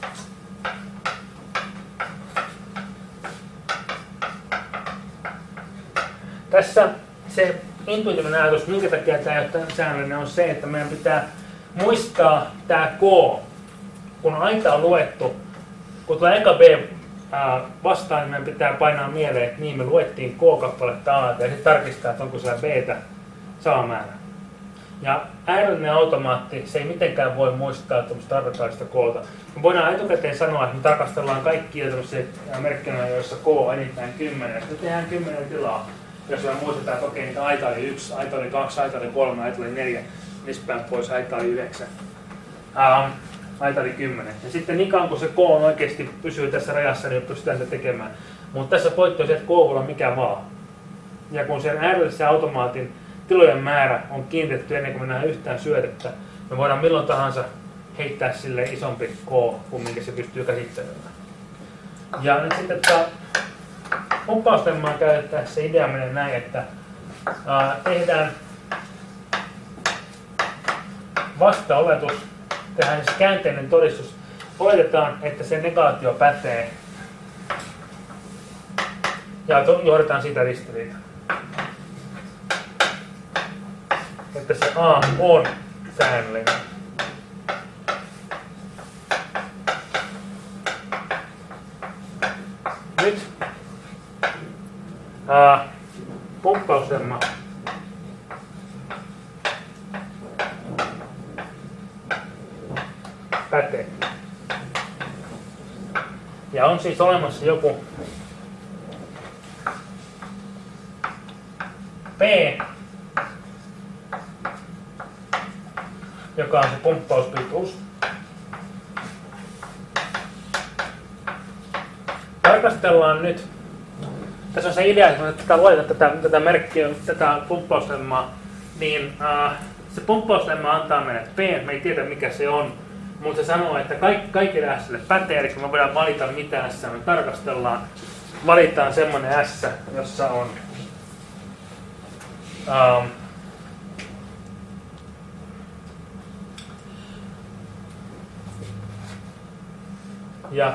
Tässä se intuitiivinen ajatus, minkä takia tämä ei ole säännöllinen, on se, että meidän pitää muistaa tämä K. Kun aita on luettu, kun tulee eka B vastaan, niin meidän pitää painaa mieleen, että niin me luettiin K-kappaletta A ja sitten tarkistaa, että onko siellä B:tä sama määrä. Ja äärellinen automaatti, se ei mitenkään voi muistaa tämmöistä arvokaalista K:ta. Me voidaan etukäteen sanoa, että me tarkastellaan kaikkia tämmöisiä merkkejä, joissa K on enintään 10. Me tehdään 10 tilaa. Jos me muistetaan, että okei, aita oli 1, aita oli 2, aita oli 3, aita oli 4, niistä päin pois aita oli 9, aita oli 10. Ja sitten niin kauan kun se K on oikeasti pysyy tässä rajassa, niin pystytään se tekemään. Mutta tässä pointti on se, että K voi olla mikä vaan. Ja kun sen äärellisen automaatin tilojen määrä on kiinnitetty ennen kuin me nähdään yhtään syötettä, me voidaan milloin tahansa heittää sille isompi K, kuin minkä se pystyy käsittelemään. Ja nyt sitten pumppauslemmaa käytettäessä se idea menee näin, että tehdään vastaoletus, tehdään siis käänteinen todistus. Oletetaan, että se negaatio pätee ja johdetaan siitä ristiriitaa. Että se A on säännöllinen. Nyt pumppauslemma pätee. Ja on siis olemassa joku P, joka on se pumppauspituus. Tarkastellaan nyt. Tässä on se idea, että luetaan tätä merkkiä, tätä pumppauslemmaa, niin se pumppauslemma antaa meille P, me ei tiedä mikä se on, mutta se sanoo, että kaikille S:lle pätee, eli me voidaan valita mitä S me tarkastellaan. Valitaan semmoinen S, jossa on ja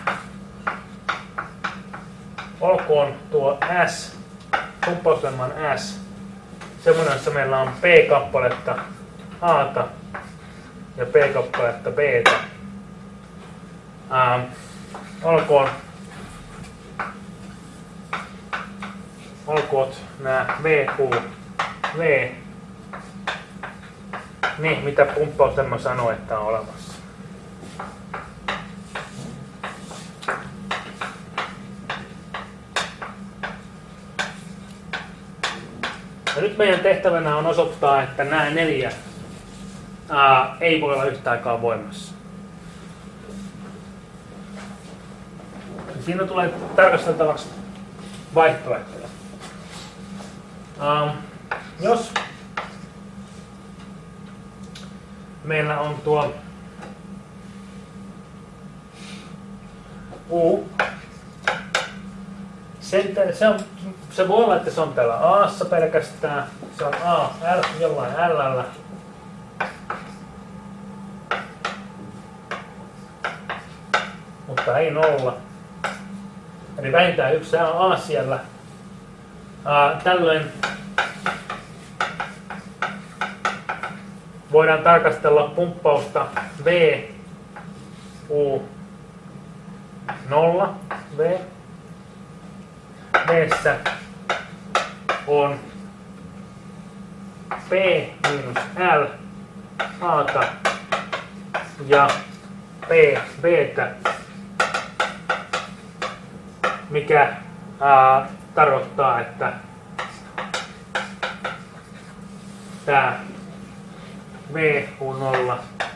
olkoon tuo S, pumppauslemman S, semmoinen, jossa meillä on P-kappaletta A:ta ja P-kappaletta B:tä. Olkoon nämä V, Q, V, ne mitä pumppauslemma sanoo, että on olemassa. Ja nyt meidän tehtävänä on osoittaa, että nämä 4 ei voi olla yhtä aikaa voimassa. Ja siinä tulee tarkasteltavaksi vaihtoehtoja. Jos meillä on tuo U. Se voi olla, että se on täällä A:ssa pelkästään. Se on A, L, jollain L:llä. Mutta ei nolla. Eli vähintään yksi A siellä. Tällöin voidaan tarkastella pumppausta V, U, 0, V. V:ssä on P miinus L, A:ta ja P, B:tä, mikä tarkoittaa, että tämä V, U0,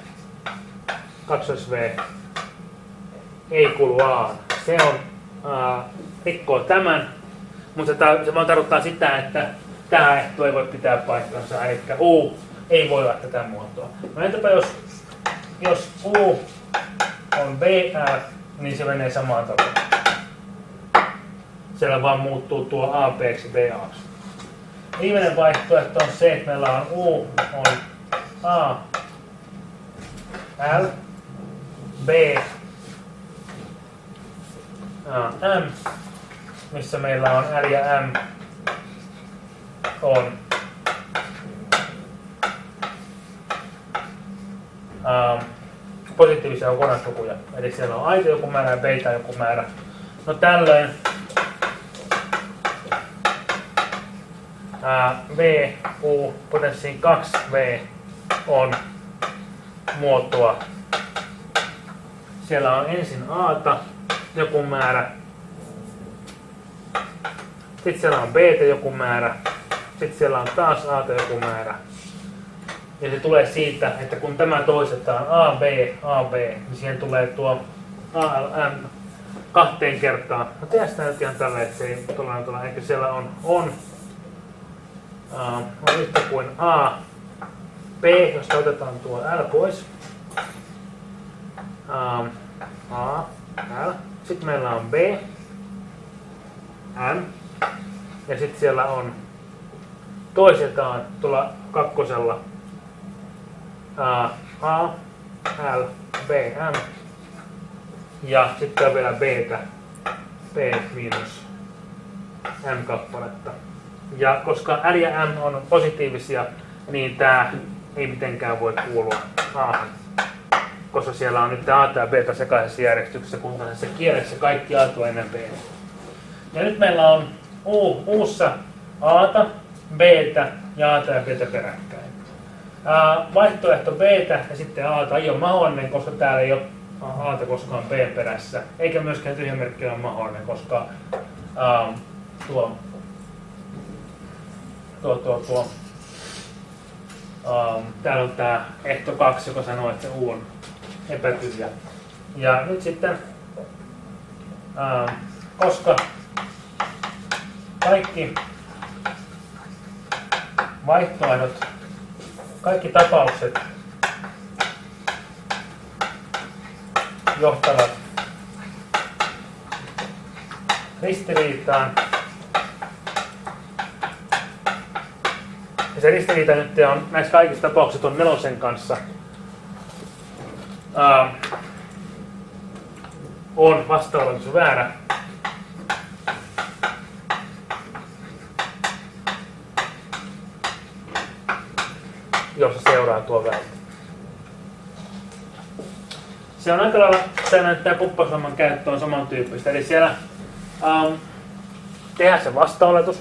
2V ei kuulu A. Se on rikkoo tämän, mutta se vaan tarkoittaa sitä, että tämä ehto ei voi pitää paikkansa, eli U ei voi olla tätä muotoa. No entäpä jos U on BL, niin se menee samaan tavalla. Siellä vaan muuttuu tuo AP:ksi BA:ksi. Viimeinen vaihtoehto on se, että meillä on U on A, L, B, M, missä meillä on L ja M on positiivisia kokonaislukuja. Eli siellä on aita joku määrä ja beta joku määrä. No tällöin V, U, potenssiin 2V on muotoa. Siellä on ensin A:ta joku määrä, sitten siellä on B:tä joku määrä, sitten siellä on taas A:ta joku määrä. Ja se tulee siitä, että kun tämä toistetaan AB, niin siihen tulee tuo ALM 2 kertaa. No tehdään sitä nyt ihan tällä, että se ei tulla, eikö siellä on yhtä kuin A, B, jos otetaan tuo L pois. A, L. Sitten meillä on B, M. Ja sitten siellä on toistetaan tuolla kakkosella A, L, B, M. Ja sitten on vielä B:tä, B miinus M kappaletta. Ja koska L ja M on positiivisia, niin tämä ei mitenkään voi kuulua A:han. Koska siellä on nyt A ja B sekaisessa järjestyksessä, kun se kielessä kaikki A tuo ennen B. Ja nyt meillä on U:ssa A:ta, B:tä ja A:ta ja B:tä peräkkäin. Vaihtoehto B:tä ja sitten A:ta ei ole mahdollinen, koska täällä ei ole A:ta koskaan B perässä. Eikä myöskään tyhjämerkki ole mahdollinen, koska täällä on tämä ehto 2, joka sanoo, että se U on epätyhjä. Ja nyt sitten, koska kaikki vaihtoehdot, kaikki tapaukset johtavat ristiriitaan. Ja se ristiriita nyt on näissä kaikissa tapauksissa on 4 kanssa. On vastaavaisuus väärä. Jossa seuraa tuo väite. Se on aika lailla sellainen, että tämä pumppausvamman käyttö on samantyyppistä. Eli siellä tehdään se vastaoletus,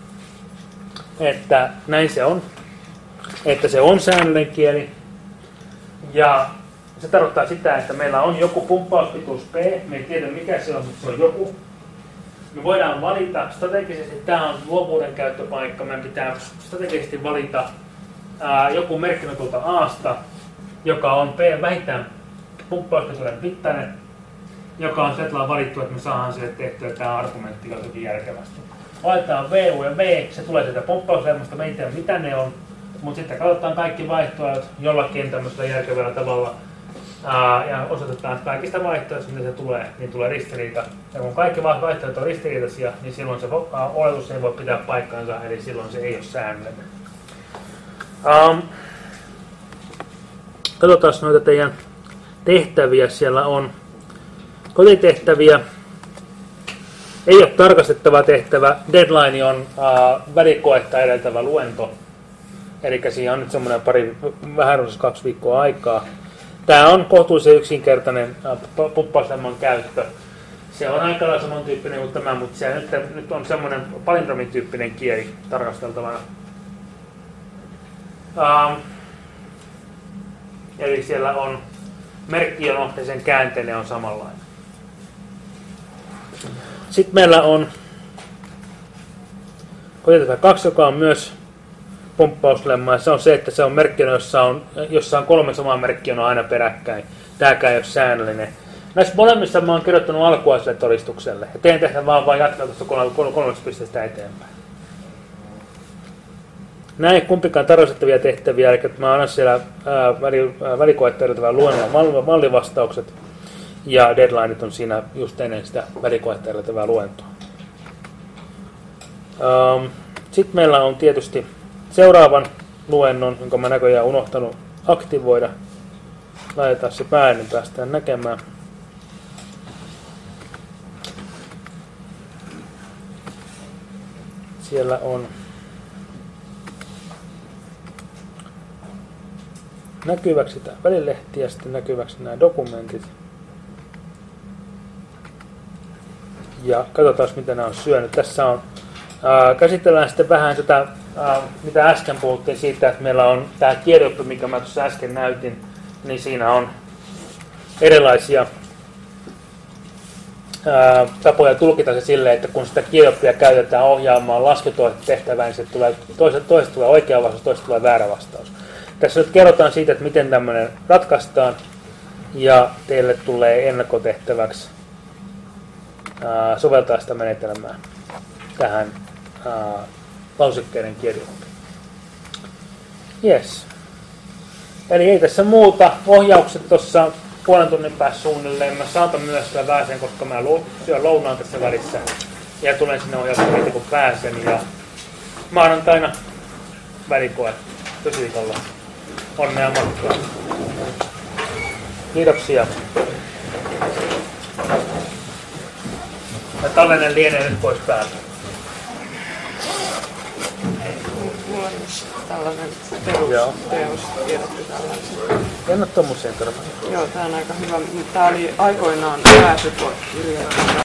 että näin se on, että se on säännöllinen kieli. Ja se tarkoittaa sitä, että meillä on joku pumppauspituus P, me ei tiedä mikä se on, mutta se on joku. Me voidaan valita strategisesti, tämä on luovuuden käyttöpaikka, meidän pitää strategisesti valita joku merkkinotulta A:sta, joka on P vähintään pumppauspituuden mittainen, joka on sieltä valittu, että me saadaan sille tehtyä tämä argumentti jotenkin järkevästi. Valitaan V, U ja V, se tulee sieltä pumppausvermosta, me ei tiedä mitä ne on, mutta sitten katsotaan kaikki vaihtoehdot jollakin tämmöisellä järkevällä tavalla Ja osoitetaan, että kaikista vaihtoehtoista, mitä se tulee, niin tulee ristiriita. Ja kun kaikki vaihtoehdot on ristiriitaisia, niin silloin se oletus ei voi pitää paikkaansa, eli silloin se ei ole säännöllinen. Katsotaan noita teidän tehtäviä. Siellä on kotitehtäviä. Ei ole tarkastettava tehtävä. Deadline on välikoetta edeltävä luento. Eli siihen on nyt semmoinen vähän 2 viikkoa aikaa. Tämä on kohtuullisen yksinkertainen pumppauslemman käyttö. Se on aika lailla samantyyppinen kuin tämä, mutta se nyt on semmoinen palindromin tyyppinen kieli tarkasteltavana. Eli siellä on merkkijono ja sen käänteinen on samanlainen. Sitten meillä on kotitehtävä 2, joka on myös pumppauslemma. Se on se, että se on merkkijono, jossa on 3 samaa merkkijonoa aina peräkkäin. Tämäkään ei ole säännöllinen. Näissä molemmissa mä oon kirjoittanut alkuaiselle todistukselle. Ja teidän tehtävä vaan jatkaa tuosta 3 pisteestä eteenpäin. Nämä ei kumpikaan tarkastettavia tehtäviä, eli mä annan siellä välikoetta edeltävän luennon mallivastaukset. Ja deadlineit on siinä just ennen sitä välikoetta edeltävää luentoa. Sitten meillä on tietysti seuraavan luennon, jonka mä näköjään unohtanut aktivoida. Laitetaan se päälle, niin päästään näkemään. Siellä on näkyväksi tämä välilehti ja sitten näkyväksi nämä dokumentit. Ja katsotaan, mitä nämä on syönyt. Tässä on, käsitellään sitten vähän tätä, mitä äsken puhuttiin siitä, että meillä on tämä kirjoittu, mikä mä tuossa äsken näytin, niin siinä on erilaisia tapoja tulkita se silleen, että kun sitä kirjoippia käytetään ohjaamaan laskutehtävään, niin se tulee, toisesta tulee oikea vastaus, toisesta tulee väärä vastaus. Tässä nyt kerrotaan siitä, että miten tämmöinen ratkaistaan, ja teille tulee ennakkotehtäväksi soveltaa sitä menetelmää tähän lausekkeiden kirjoittuun. Yes. Eli ei tässä muuta. Ohjaukset tuossa 0,5 tunnin päässä suunnilleen. Mä saatan myös sitä vähäsen, koska mä syön lounaan tässä välissä. Ja tulen sinne ohjaukseen heti kun pääsen. Ja maanantaina välikoe fysiikalla. Onnea matkaa. Kiitoksia. Ja tallenne lienee nyt pois päältä. Mulla on tällainen perusteos kirjoitettu tällaisen. En ole tommoseen törmännyt. Joo, tää on aika hyvä. Tää oli aikoinaan pääsykoekirja.